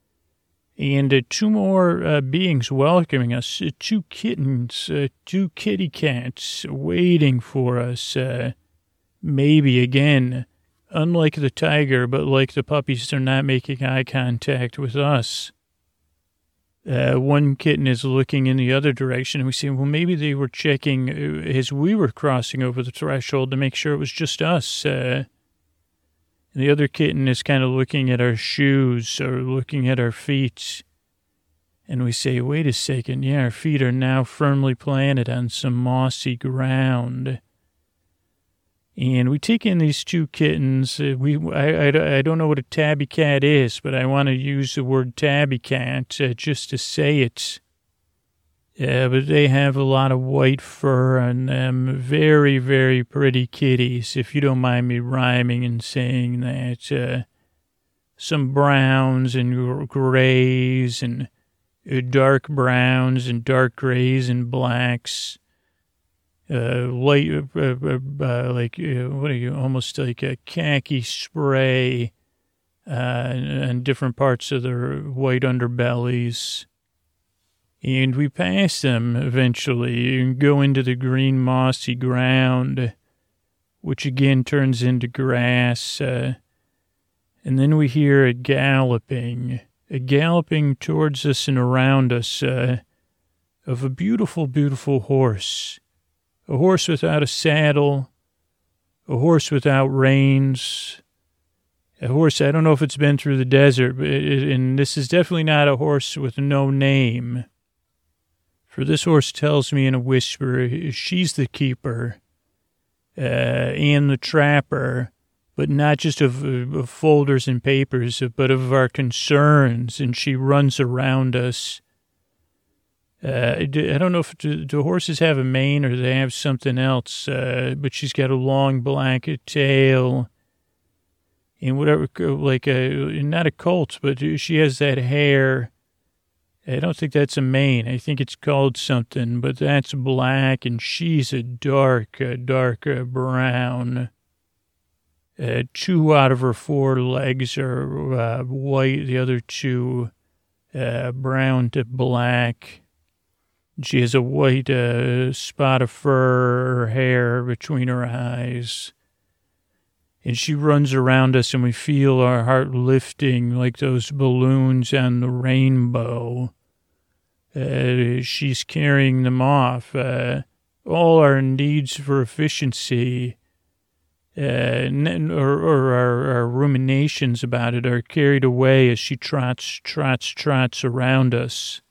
B: And uh, two more uh, beings welcoming us, uh, two kittens, uh, two kitty cats waiting for us, uh, maybe again. Unlike the tiger, but like the puppies, they're not making eye contact with us. Uh, one kitten is looking in the other direction, and we say, well, maybe they were checking as we were crossing over the threshold to make sure it was just us. Uh, and the other kitten is kind of looking at our shoes or looking at our feet. And we say, wait a second, yeah, our feet are now firmly planted on some mossy ground. And we take in these two kittens. Uh, we I, I, I don't know what a tabby cat is, but I want to use the word tabby cat uh, just to say it. Uh, but they have a lot of white fur on them. Very, very pretty kitties, if you don't mind me rhyming and saying that. Uh, some browns and grays and uh, dark browns and dark grays and blacks. Uh, light, uh, uh, uh, like, uh, what are you, almost like a khaki spray, uh, and different parts of their white underbellies. And we pass them eventually and go into the green mossy ground, which again turns into grass. Uh, and then we hear a galloping, a galloping towards us and around us, uh, of a beautiful, beautiful horse. A horse without a saddle, a horse without reins, a horse, I don't know if it's been through the desert, but it, and this is definitely not a horse with no name. For this horse tells me in a whisper, she's the keeper uh, and the trapper, but not just of, of folders and papers, but of our concerns, and she runs around us. Uh, I don't know if do, do horses have a mane or they have something else, uh, but she's got a long black tail and whatever, like a, not a colt, but she has that hair. I don't think that's a mane. I think it's called something, but that's black and she's a dark, uh, dark uh, brown. Uh, two out of her four legs are uh, white, the other two uh, brown to black. She has a white uh, spot of fur or hair between her eyes. And she runs around us and we feel our heart lifting like those balloons on the rainbow. Uh, she's carrying them off. Uh, all our needs for efficiency uh, or, or our, our ruminations about it are carried away as she trots, trots, trots around us.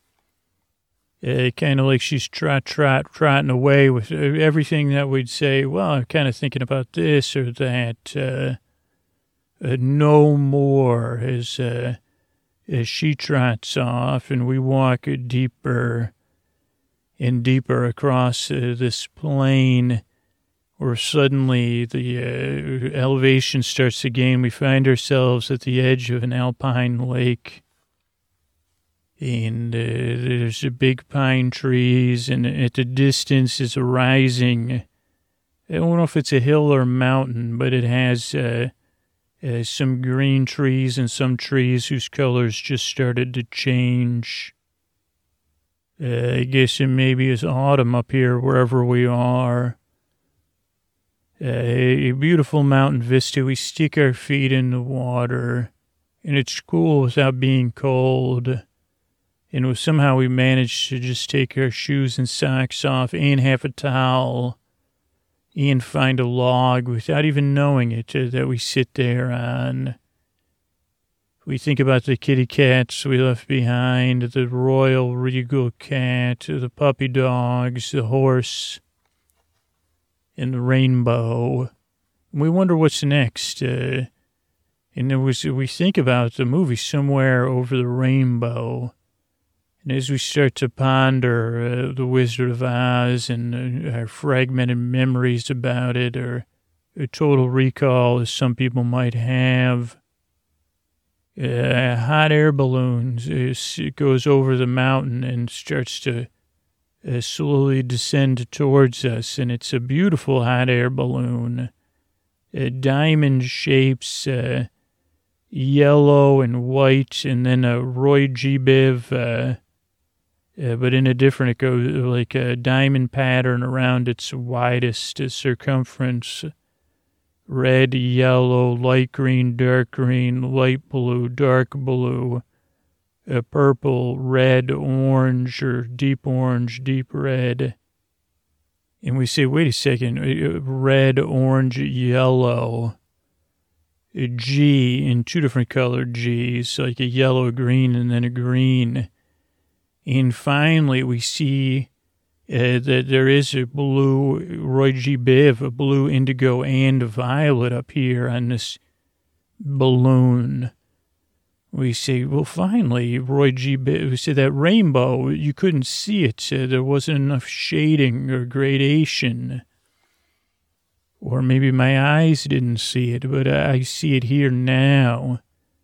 B: Uh, kind of like she's trot, trot, trotting away with everything that we'd say, well, I'm kind of thinking about this or that. Uh, uh, no more as, uh, as she trots off and we walk deeper and deeper across uh, this plain where suddenly the uh, elevation starts to gain. We find ourselves at the edge of an alpine lake. And uh, there's a big pine trees, and at the distance is a rising, I don't know if it's a hill or a mountain, but it has uh, uh, some green trees and some trees whose colors just started to change. Uh, I guess it maybe is autumn up here, wherever we are. Uh, a beautiful mountain vista. We stick our feet in the water, and it's cool without being cold. And somehow we managed to just take our shoes and socks off and have a towel and find a log without even knowing it uh, that we sit there on. We think about the kitty cats we left behind, the royal regal cat, the puppy dogs, the horse, and the rainbow. And we wonder what's next. Uh, and there was, we think about the movie Somewhere Over the Rainbow. And as we start to ponder uh, The Wizard of Oz and uh, our fragmented memories about it, or a total recall, as some people might have, uh, hot air balloons, it goes over the mountain and starts to uh, slowly descend towards us. And it's a beautiful hot air balloon, uh, diamond shapes, uh, yellow and white, and then a Roy G. Biv, uh, Uh, but in a different, it goes like a diamond pattern around its widest circumference. Red, yellow, light green, dark green, light blue, dark blue, uh, purple, red, orange, or deep orange, deep red. And we say, wait a second, red, orange, yellow, a G in two different colored Gs, like a yellow, green, and then a green. And finally, we see uh, that there is a blue Roy G. Biv, a blue, indigo, and violet up here on this balloon. We say, well, finally, Roy G. Biv, we say that rainbow, you couldn't see it. Uh, there wasn't enough shading or gradation. Or maybe my eyes didn't see it, but I see it here now.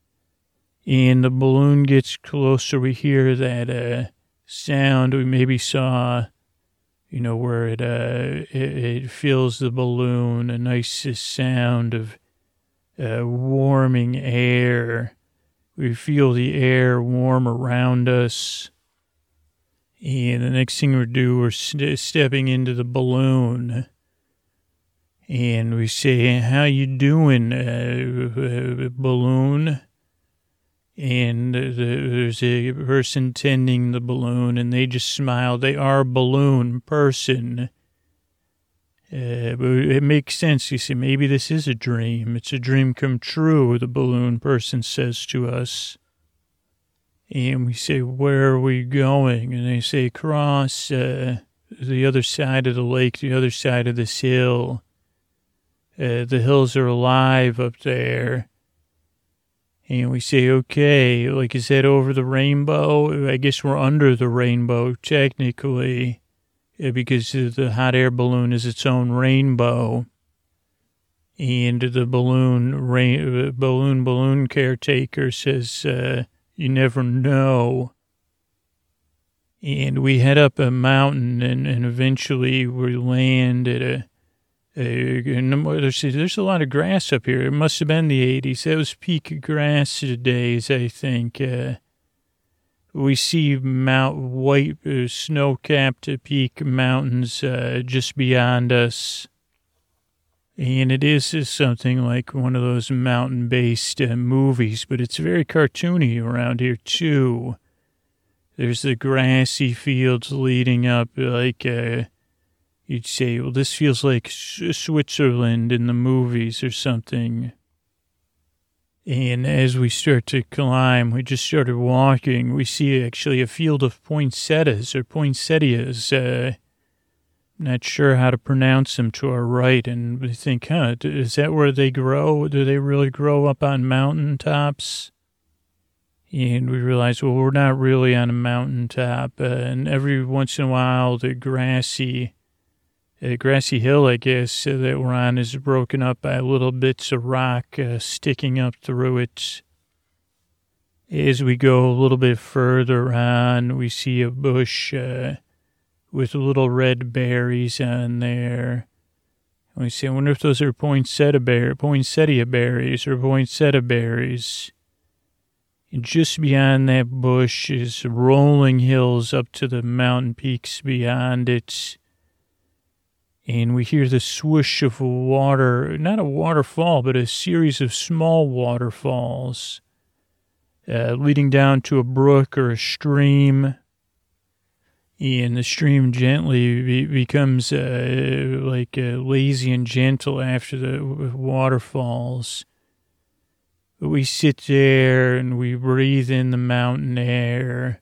B: And the balloon gets closer. We hear that uh, sound. We maybe saw, you know, where it, uh, it, it fills the balloon, a nice sound of uh, warming air. We feel the air warm around us. And the next thing we do, we're st- stepping into the balloon. And we say, how you doing, uh, uh, balloon? And the, there's a person tending the balloon, and they just smile. They are a balloon person. Uh, but it makes sense. You see, maybe this is a dream. It's a dream come true, the balloon person says to us. And we say, where are we going? And they say, across uh, the other side of the lake, the other side of this hill. Uh, the hills are alive up there. And we say, okay, like, is that over the rainbow? I guess we're under the rainbow, technically, because the hot air balloon is its own rainbow. And the balloon, rain, balloon, balloon caretaker says, uh, you never know. And we head up a mountain, and, and eventually we land at a, a there's, there's a lot of grass up here. It must have been the eighties. That was peak grass days, I think. Uh, we see mount white, uh, snow-capped peak mountains uh, just beyond us. And it is, is something like one of those mountain-based uh, movies, but it's very cartoony around here, too. There's the grassy fields leading up, like, uh, you'd say, well, this feels like Switzerland in the movies or something. And as we start to climb, we just started walking, we see actually a field of poinsettias or poinsettias, uh, not sure how to pronounce them to our right, and we think, huh, is that where they grow? Do they really grow up on mountaintops? And we realize, well, we're not really on a mountaintop, uh, and every once in a while, the grassy, uh, grassy hill, I guess, uh, that we're on is broken up by little bits of rock uh, sticking up through it. As we go a little bit further on, we see a bush, uh, with little red berries on there. And we say, I wonder if those are poinsettia, bear, poinsettia berries or poinsettia berries. And just beyond that bush is rolling hills up to the mountain peaks beyond it. And we hear the swoosh of water, not a waterfall, but a series of small waterfalls uh, leading down to a brook or a stream. And the stream gently be- becomes uh, like uh, lazy and gentle after the waterfalls. But we sit there and we breathe in the mountain air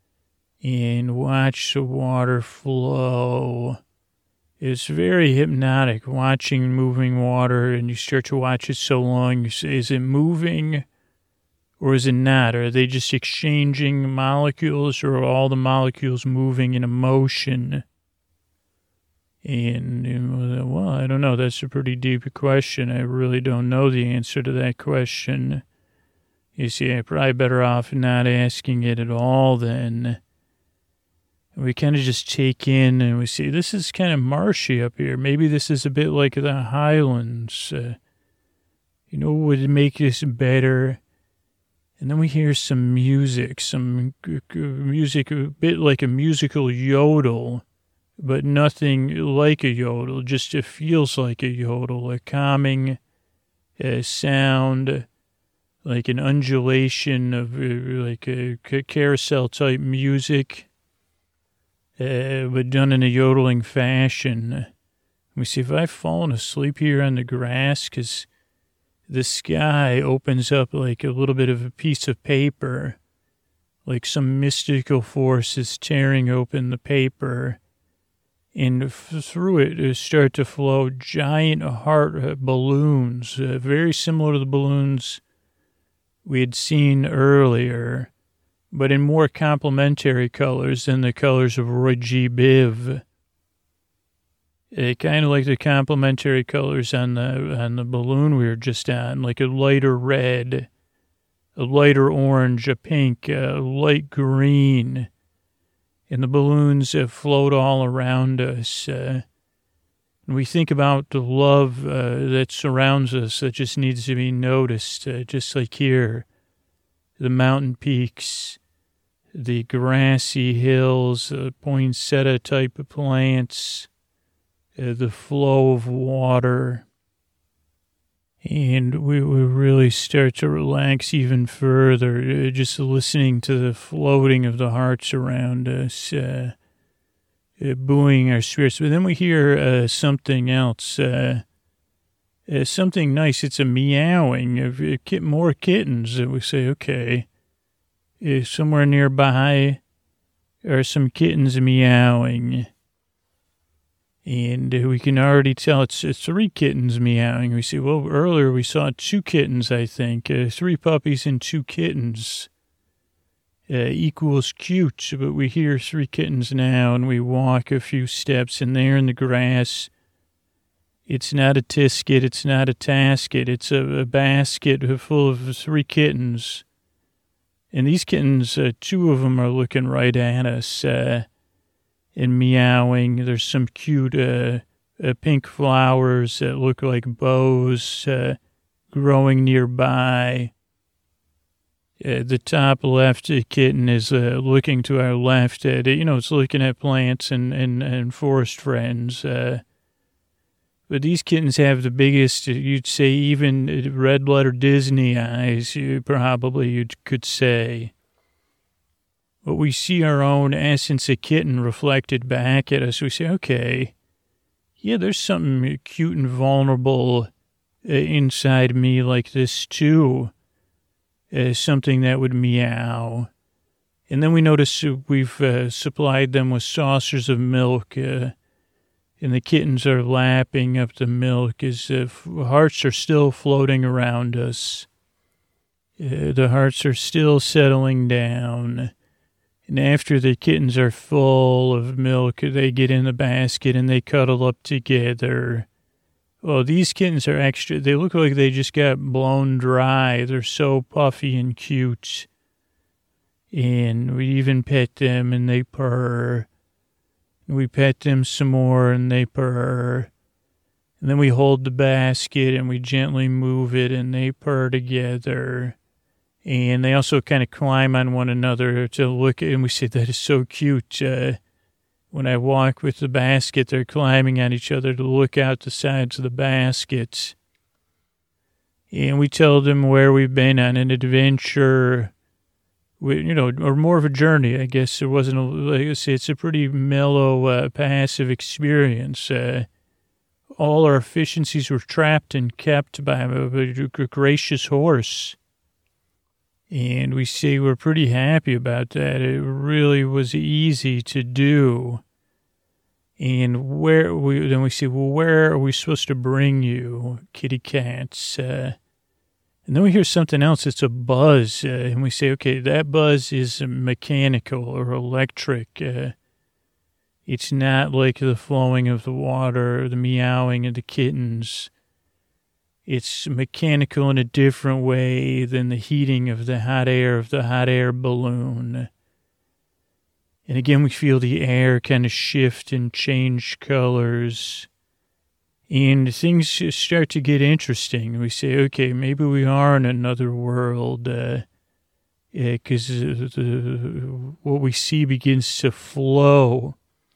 B: and watch the water flow. It's very hypnotic watching moving water, and you start to watch it so long. You say, is it moving? Or is it not? Are they just exchanging molecules, or are all the molecules moving in a motion? And, well, I don't know. That's a pretty deep question. I really don't know the answer to that question. You see, I'm probably better off not asking it at all then. We kind of just take in and we see this is kind of marshy up here. Maybe this is a bit like the Highlands. Uh, you know what would make this better? And then we hear some music, some g- g- music, a bit like a musical yodel, but nothing like a yodel. Just it feels like a yodel, a calming uh, sound, like an undulation of uh, like a carousel type music, uh, but done in a yodeling fashion. Let me see if I've fallen asleep here on the grass, because the sky opens up like a little bit of a piece of paper, like some mystical force is tearing open the paper, and f- through it start to flow giant heart balloons, uh, very similar to the balloons we had seen earlier, but in more complementary colors than the colors of Roy G. Biv. Uh, kind of like the complementary colors on the on the balloon we were just on, like a lighter red, a lighter orange, a pink, a light green. And the balloons uh, float all around us. Uh, and we think about the love uh, that surrounds us that just needs to be noticed, uh, just like here. The mountain peaks, the grassy hills, uh, poinsettia type of plants, Uh, the flow of water, and we, we really start to relax even further, uh, just listening to the floating of the hearts around us, uh, uh, buoying our spirits. But then we hear uh, something else, uh, uh, something nice. It's a meowing of uh, kit- more kittens. And we say, okay, uh, somewhere nearby are some kittens meowing. And uh, we can already tell it's, it's three kittens meowing. We see, well, earlier we saw two kittens, I think. Uh, three puppies and two kittens uh, equals cute. But we hear three kittens now, and we walk a few steps, and there in the grass, it's not a tisket, it's not a tasket. It's a, a basket full of three kittens. And these kittens, uh, two of them are looking right at us. Uh, and meowing. There's some cute uh, uh, pink flowers that look like bows uh, growing nearby. Uh, the top left uh, kitten is uh, looking to our left. At, you know, it's looking at plants and, and, and forest friends. Uh, but these kittens have the biggest, you'd say, even red letter Disney eyes, you probably you could say. But we see our own essence of kitten reflected back at us. We say, okay, yeah, there's something cute and vulnerable uh, inside me like this too. Uh, something that would meow. And then we notice we've uh, supplied them with saucers of milk, uh, and the kittens are lapping up the milk as if hearts are still floating around us. Uh, the hearts are still settling down. And after the kittens are full of milk, they get in the basket and they cuddle up together. Well, these kittens are extra, they look like they just got blown dry. They're so puffy and cute. And we even pet them and they purr. We pet them some more and they purr. And then we hold the basket and we gently move it and they purr together. And they also kind of climb on one another to look at, and we say, that is so cute. Uh, when I walk with the basket, they're climbing on each other to look out the sides of the basket. And we tell them where we've been on an adventure, we, you know, or more of a journey, I guess. It wasn't, a, like I say, it's a pretty mellow, uh, passive experience. Uh, all our efficiencies were trapped and kept by a, a gracious horse. And we say we're pretty happy about that. It really was easy to do. And where we then we say, well, where are we supposed to bring you, kitty cats? Uh, and then we hear something else. It's a buzz. Uh, and we say, okay, that buzz is mechanical or electric. Uh, it's not like the flowing of the water or the meowing of the kittens. It's mechanical in a different way than the heating of the hot air of the hot air balloon. And again, we feel the air kind of shift and change colors. And things start to get interesting. We say, okay, maybe we are in another world. Uh, yeah, because what we see begins to flow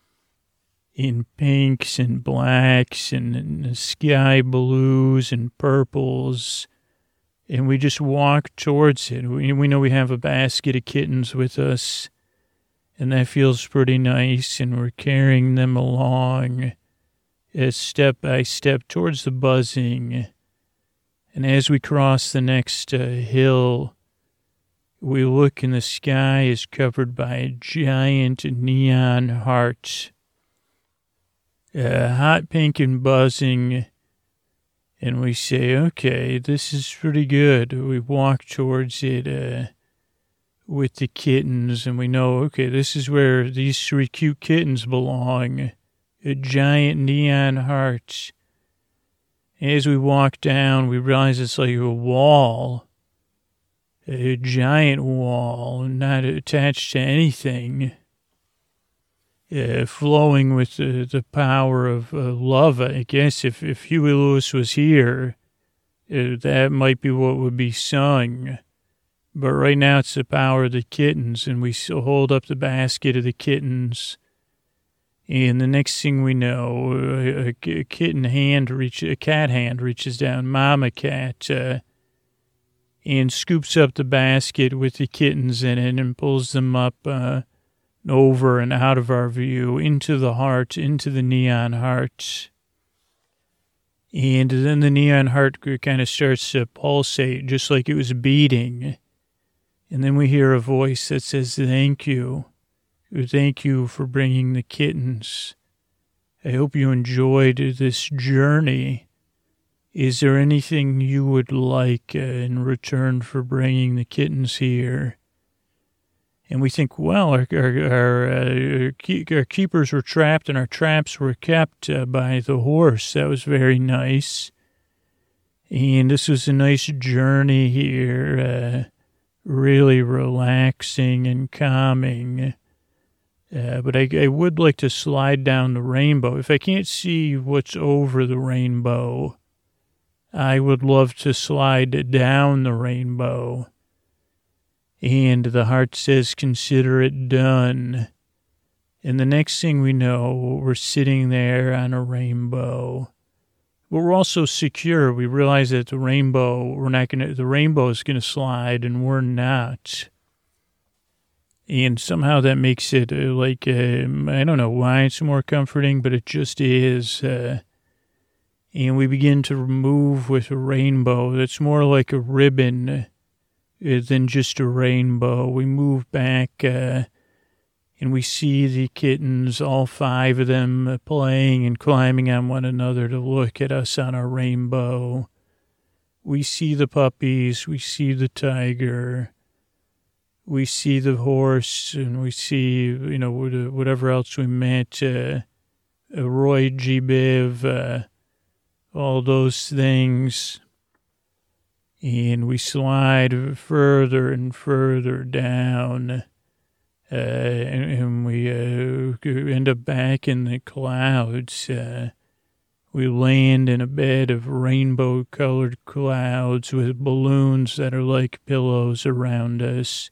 B: in pinks and blacks and, and sky blues and purples. And we just walk towards it. We, we know we have a basket of kittens with us, and that feels pretty nice, and we're carrying them along uh, step by step towards the buzzing. And as we cross the next uh, hill, we look and the sky is covered by a giant neon heart. Uh, hot pink and buzzing, and we say, okay, this is pretty good. We walk towards it uh, with the kittens, and we know, okay, this is where these three cute kittens belong, a giant neon heart. As we walk down, we realize it's like a wall, a giant wall, not attached to anything. Uh, flowing with uh, the power of uh, love. I guess if, if Huey Lewis was here, uh, that might be what would be sung. But right now it's the power of the kittens, and we hold up the basket of the kittens. And the next thing we know, a, a kitten hand reach, a cat hand reaches down, mama cat, uh, and scoops up the basket with the kittens in it and pulls them up, uh, over and out of our view, into the heart, into the neon heart. And then the neon heart kind of starts to pulsate, just like it was beating. And then we hear a voice that says, thank you. Thank you for bringing the kittens. I hope you enjoyed this journey. Is there anything you would like uh, in return for bringing the kittens here? And we think, well, our our, our, uh, our keepers were trapped and our traps were kept uh, by the horse. That was very nice. And this was a nice journey here, uh, really relaxing and calming. Uh, but I, I would like to slide down the rainbow. If I can't see what's over the rainbow, I would love to slide down the rainbow. And the heart says, consider it done. And the next thing we know, we're sitting there on a rainbow. But we're also secure. We realize that the rainbow, we're not going to, the rainbow is going to slide and we're not. And somehow that makes it uh, like, uh, I don't know why it's more comforting, but it just is. Uh, and we begin to move with a rainbow. It's more like a ribbon uh, than just a rainbow. We move back uh, and we see the kittens, all five of them, uh, playing and climbing on one another to look at us on our rainbow. We see the puppies. We see the tiger. We see the horse, and we see, you know, whatever else we met, uh, Roy G. Biv, uh, all those things. And we slide further and further down, uh, and, and we uh, end up back in the clouds. Uh, we land in a bed of rainbow-colored clouds with balloons that are like pillows around us.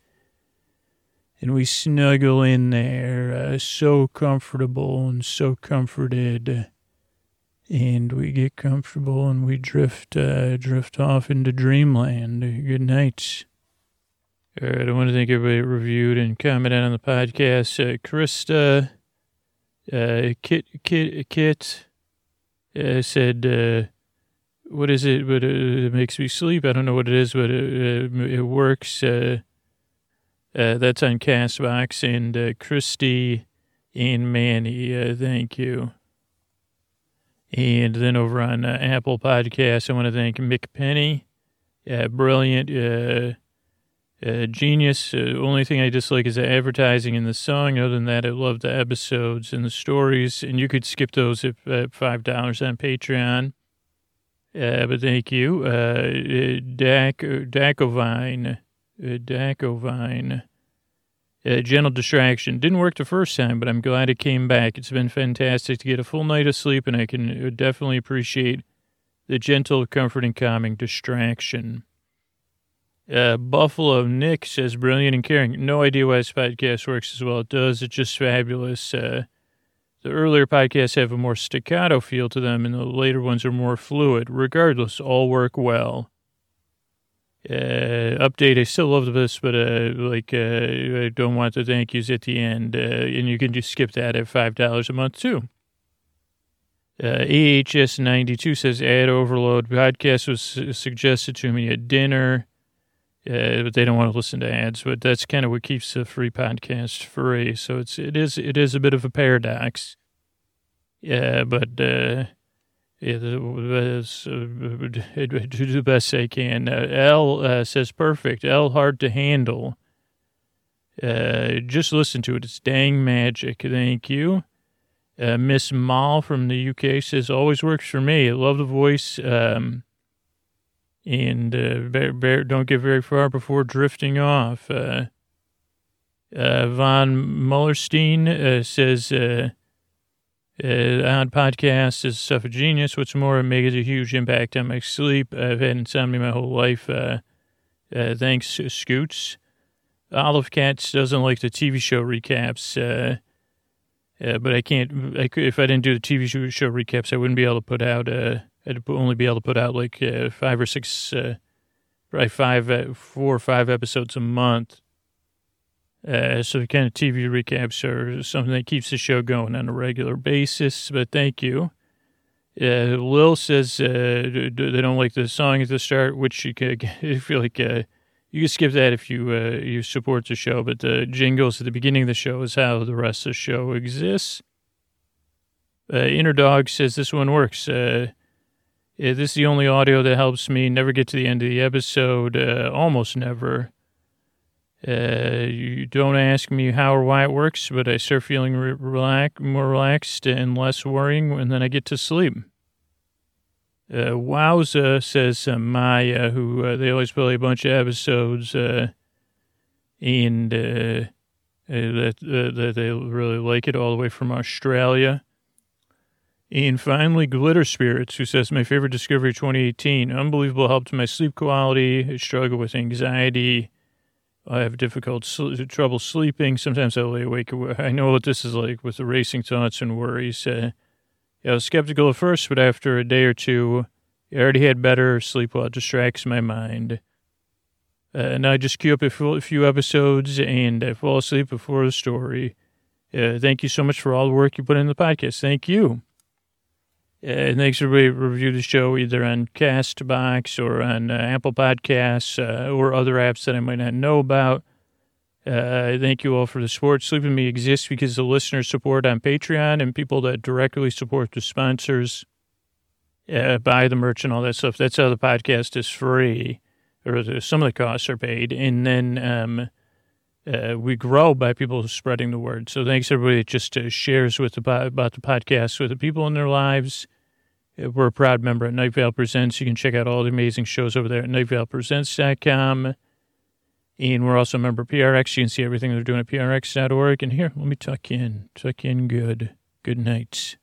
B: And we snuggle in there, uh, so comfortable and so comforted. And we get comfortable and we drift uh, drift off into dreamland. Good night. All right, I want to thank everybody that reviewed and commented on the podcast. Uh, Krista, uh, Kit, Kit, Kit uh, said, uh, what is it? But uh, it makes me sleep. I don't know what it is, but it, uh, it works. Uh, Uh, that's on Castbox. And uh, Christy and Manny, uh, thank you. And then over on uh, Apple Podcasts, I want to thank Mick Penny, uh, brilliant, uh, uh, genius. Uh, only thing I dislike is the advertising in the song. Other than that, I love the episodes and the stories. And you could skip those at uh, five dollars on Patreon. Uh, but thank you. Uh, Dak, Dakovine. Uh, Dakovine. Uh, gentle distraction. Didn't work the first time, but I'm glad it came back. It's been fantastic to get a full night of sleep, and I can definitely appreciate the gentle, comforting, calming distraction. Uh, Buffalo Nick says, brilliant and caring. No idea why this podcast works as well it does. It's just fabulous. Uh, the earlier podcasts have a more staccato feel to them, and the later ones are more fluid. Regardless, all work well. Uh, update, I still love this, but uh, like uh, I don't want the thank yous at the end, uh, and you can just skip that at five dollars a month, too. Uh, A H S ninety-two says, ad overload. Podcast was su- suggested to me at dinner, uh, but they don't want to listen to ads, but that's kind of what keeps the free podcast free, so it's, it is it is a bit of a paradox. Yeah, but... Uh, Yeah, do the best I can. Uh, L uh, says, perfect. L, hard to handle. Uh, just listen to it. It's dang magic. Thank you. Uh, Miss Mall from the U K says, always works for me. I love the voice. Um, and uh, bear, bear, don't get very far before drifting off. Uh, uh, Von Mullerstein uh, says... Uh, Uh, on podcast is stuff of genius. What's more, it makes a huge impact on my sleep. I've had insomnia my whole life. Uh, uh, thanks, Scoots. Olive Cats doesn't like the T V show recaps, uh, uh, but I can't. I could, if I didn't do the T V show recaps, I wouldn't be able to put out. Uh, I'd only be able to put out like uh, five or six, uh, probably five, uh, four or five episodes a month. Uh, so the kind of T V recaps are something that keeps the show going on a regular basis, but thank you. Uh, Lil says uh, they don't like the song at the start, which you can, I feel like uh, you can skip that if you uh, you support the show, but the jingles at the beginning of the show is how the rest of the show exists. Uh, Inner Dog says this one works. Uh, yeah, this is the only audio that helps me never get to the end of the episode. Uh, almost never. Uh, you don't ask me how or why it works, but I start feeling re- relax, more relaxed and less worrying, and then I get to sleep. Uh, Wowza says uh, Maya, who uh, they always play a bunch of episodes, uh, and uh, uh, that, uh, that they really like it all the way from Australia. And finally, Glitter Spirits, who says, my favorite discovery twenty eighteen, unbelievable help to my sleep quality. I struggle with anxiety. I have difficult sl- trouble sleeping. Sometimes I lay awake. I know what this is like with the racing thoughts and worries. Uh, I was skeptical at first, but after a day or two, I already had better sleep while it distracts my mind. Uh, and I just queue up a, full, a few episodes and I fall asleep before the story. Uh, thank you so much for all the work you put in the podcast. Thank you. Uh, and thanks everybody who reviewed the show either on CastBox or on uh, Apple Podcasts uh, or other apps that I might not know about. Uh, thank you all for the support. Sleep With Me exists because of listener support on Patreon and people that directly support the sponsors, uh, buy the merch and all that stuff. That's how the podcast is free, or the, some of the costs are paid. And then um, uh, we grow by people spreading the word. So thanks everybody that just uh, shares with the, about the podcast with the people in their lives. We're a proud member at Night Vale Presents. You can check out all the amazing shows over there at night vale presents dot com. And we're also a member of P R X. You can see everything they're doing at P R X dot org. And here, let me tuck in. Tuck in good. Good night.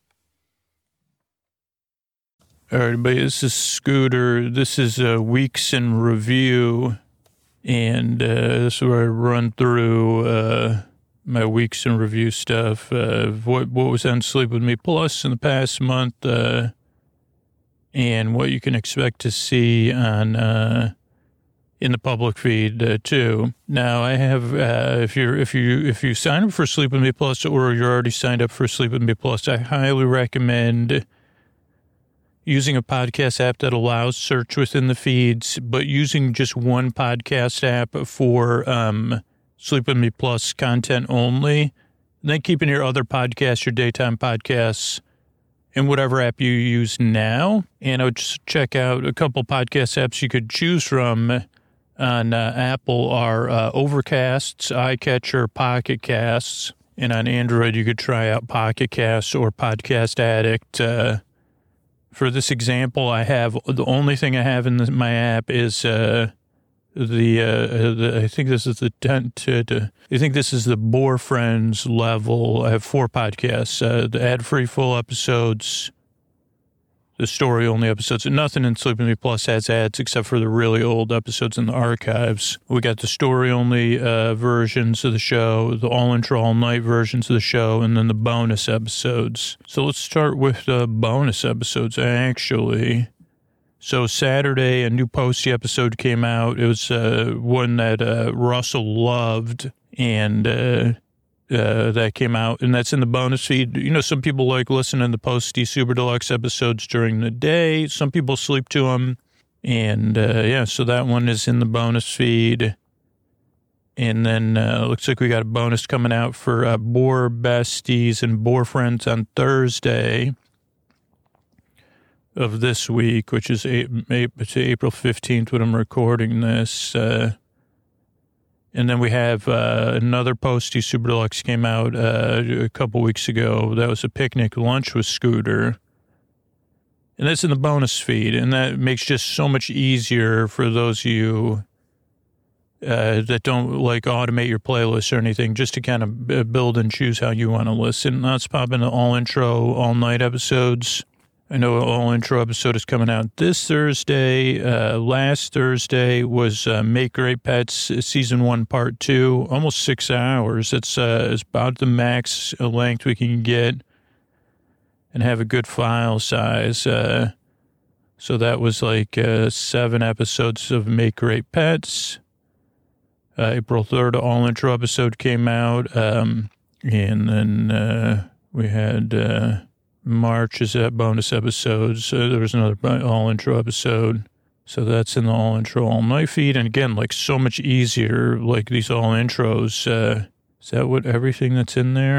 B: All right, everybody, this is Scooter. This is uh, Weeks in Review. And uh, this is where I run through uh, my Weeks in Review stuff. Uh, what, what was on Sleep With Me Plus in the past month. Uh, and what you can expect to see on... Uh, in the public feed uh, too. Now I have, uh, if you're, if you, if you sign up for Sleep With Me Plus or you're already signed up for Sleep With Me Plus, I highly recommend using a podcast app that allows search within the feeds, but using just one podcast app for, um, Sleep With Me Plus content only, and then keeping your other podcasts, your daytime podcasts, in whatever app you use now. And I would just check out a couple podcast apps you could choose from. On uh, Apple are uh, Overcasts, iCatcher, Pocket Casts, and on Android you could try out Pocket Casts or Podcast Addict. Uh, for this example, I have the only thing I have in the, my app is uh, the, uh, the I think this is the ten to, to I think this is the Boar Friends level. I have four podcasts: uh, the ad-free full episodes, the story-only episodes, and nothing in Sleep With Me Plus has ads except for the really old episodes in the archives. We got the story-only uh, versions of the show, the all-intro, all-night versions of the show, and then the bonus episodes. So let's start with the bonus episodes, actually. So Saturday, a new Posty episode came out. It was uh, one that uh, Russell loved, and... Uh, Uh, that came out, and that's in the bonus feed. You know, some people like listening to the Posty Super Deluxe episodes during the day. Some people sleep to them. And, uh, yeah, so that one is in the bonus feed. And then uh, looks like we got a bonus coming out for uh, Boar Besties and Boar Friends on Thursday of this week, which is April fifteenth when I'm recording this. Uh And then we have uh, another Posty Super Deluxe came out uh, a couple weeks ago. That was a picnic lunch with Scooter. And that's in the bonus feed. And that makes just so much easier for those of you uh, that don't like automate your playlist or anything, just to kind of build and choose how you want to listen. Let's pop into all intro, all night episodes. I know an all-intro episode is coming out this Thursday. Uh, last Thursday was uh, Make Great Pets Season one, Part two. Almost six hours. It's, uh, it's about the max length we can get and have a good file size. Uh, so that was like uh, seven episodes of Make Great Pets. Uh, April third, all-intro episode came out. Um, and then uh, we had... Uh, March is at bonus episodes. Uh, there was another all-intro episode. So that's in the all-intro, all-night feed. And again, like so much easier, like these all-intros. Uh, is that what everything that's in there?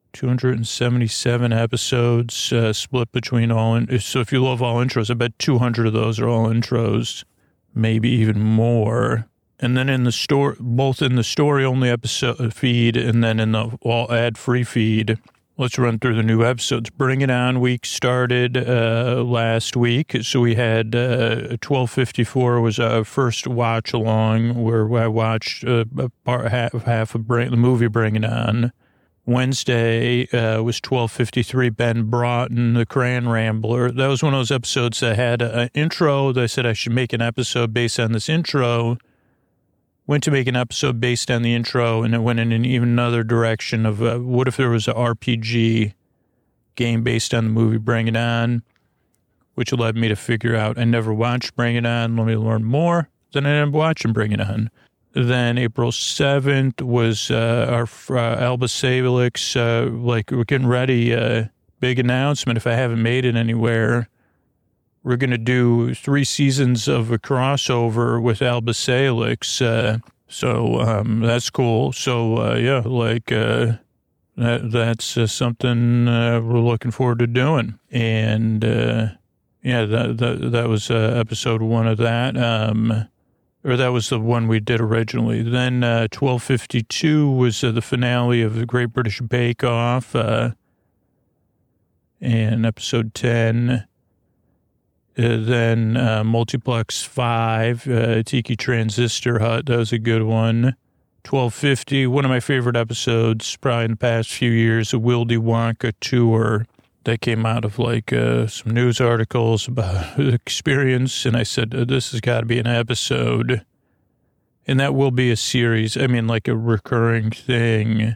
B: two hundred seventy-seven episodes uh, split between all. In- so if you love all intros, I bet two hundred of those are all intros, maybe even more. And then in the store, both in the story-only episode feed and then in the all ad-free feed, let's run through the new episodes. Bring It On week started uh, last week. So we had uh, twelve fifty-four was our first watch-along where I watched uh, a part, half, half of Bring, the movie Bring It On. Wednesday uh, was twelve fifty-three, Ben Broughton, the Cran Rambler. That was one of those episodes that had an intro. They said I should make an episode based on this intro. Went to make an episode based on the intro, and it went in an even another direction of uh, what if there was an R P G game based on the movie Bring It On, which led me to figure out I never watched Bring It On. Let me learn more. Then I ended up watching Bring It On. Then April seventh was uh, our uh, Alba Salix, uh, like we're getting ready, uh, big announcement. If I haven't made it anywhere, we're going to do three seasons of a crossover with Alba Salix. Uh, so um, that's cool. So, uh, yeah, like uh, that, that's uh, something uh, we're looking forward to doing. And, uh, yeah, that, that, that was uh, episode one of that. Um, or that was the one we did originally. Then uh, twelve fifty-two was uh, the finale of the Great British Bake Off. Uh, and episode ten... Uh, then uh, Multiplex five, uh, Tiki Transistor Hut, that was a good one. twelve fifty, one of my favorite episodes probably in the past few years, a Willy Wonka tour that came out of like uh, some news articles about the experience. And I said, this has got to be an episode. And that will be a series, I mean like a recurring thing.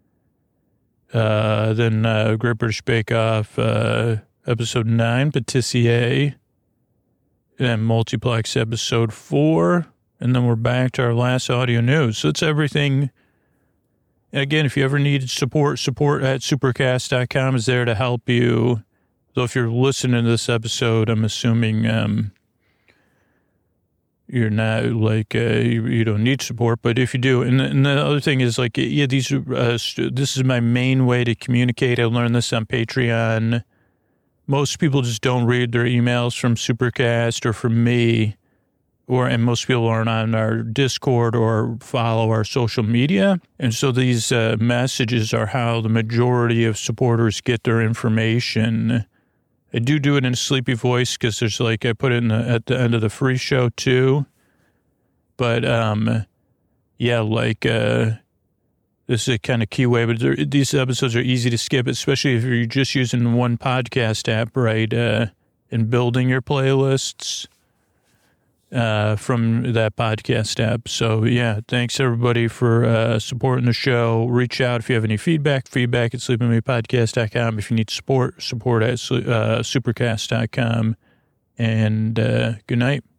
B: Uh, then uh, Great British Bake Off, uh, episode nine, Patissier. And Multiplex episode four, and then we're back to our last audio news. So it's everything. And again, if you ever need support, support at supercast dot com is there to help you. So if you're listening to this episode, I'm assuming um, you're not like, uh, you, you don't need support, but if you do, and, and the other thing is like, yeah, these are, uh, this is my main way to communicate. I learned this on Patreon. Most people just don't read their emails from Supercast or from me, or and most people aren't on our Discord or follow our social media. And so these uh, messages are how the majority of supporters get their information. I do do it in a sleepy voice because there's like, I put it in the, at the end of the free show too. But um, yeah, like... Uh, This is a kind of key way, but these episodes are easy to skip, especially if you're just using one podcast app, right, uh, and building your playlists uh, from that podcast app. So, yeah, thanks, everybody, for uh, supporting the show. Reach out if you have any feedback, feedback at sleep with me podcast dot com. If you need support, support at uh, supercast dot com. And uh, good night.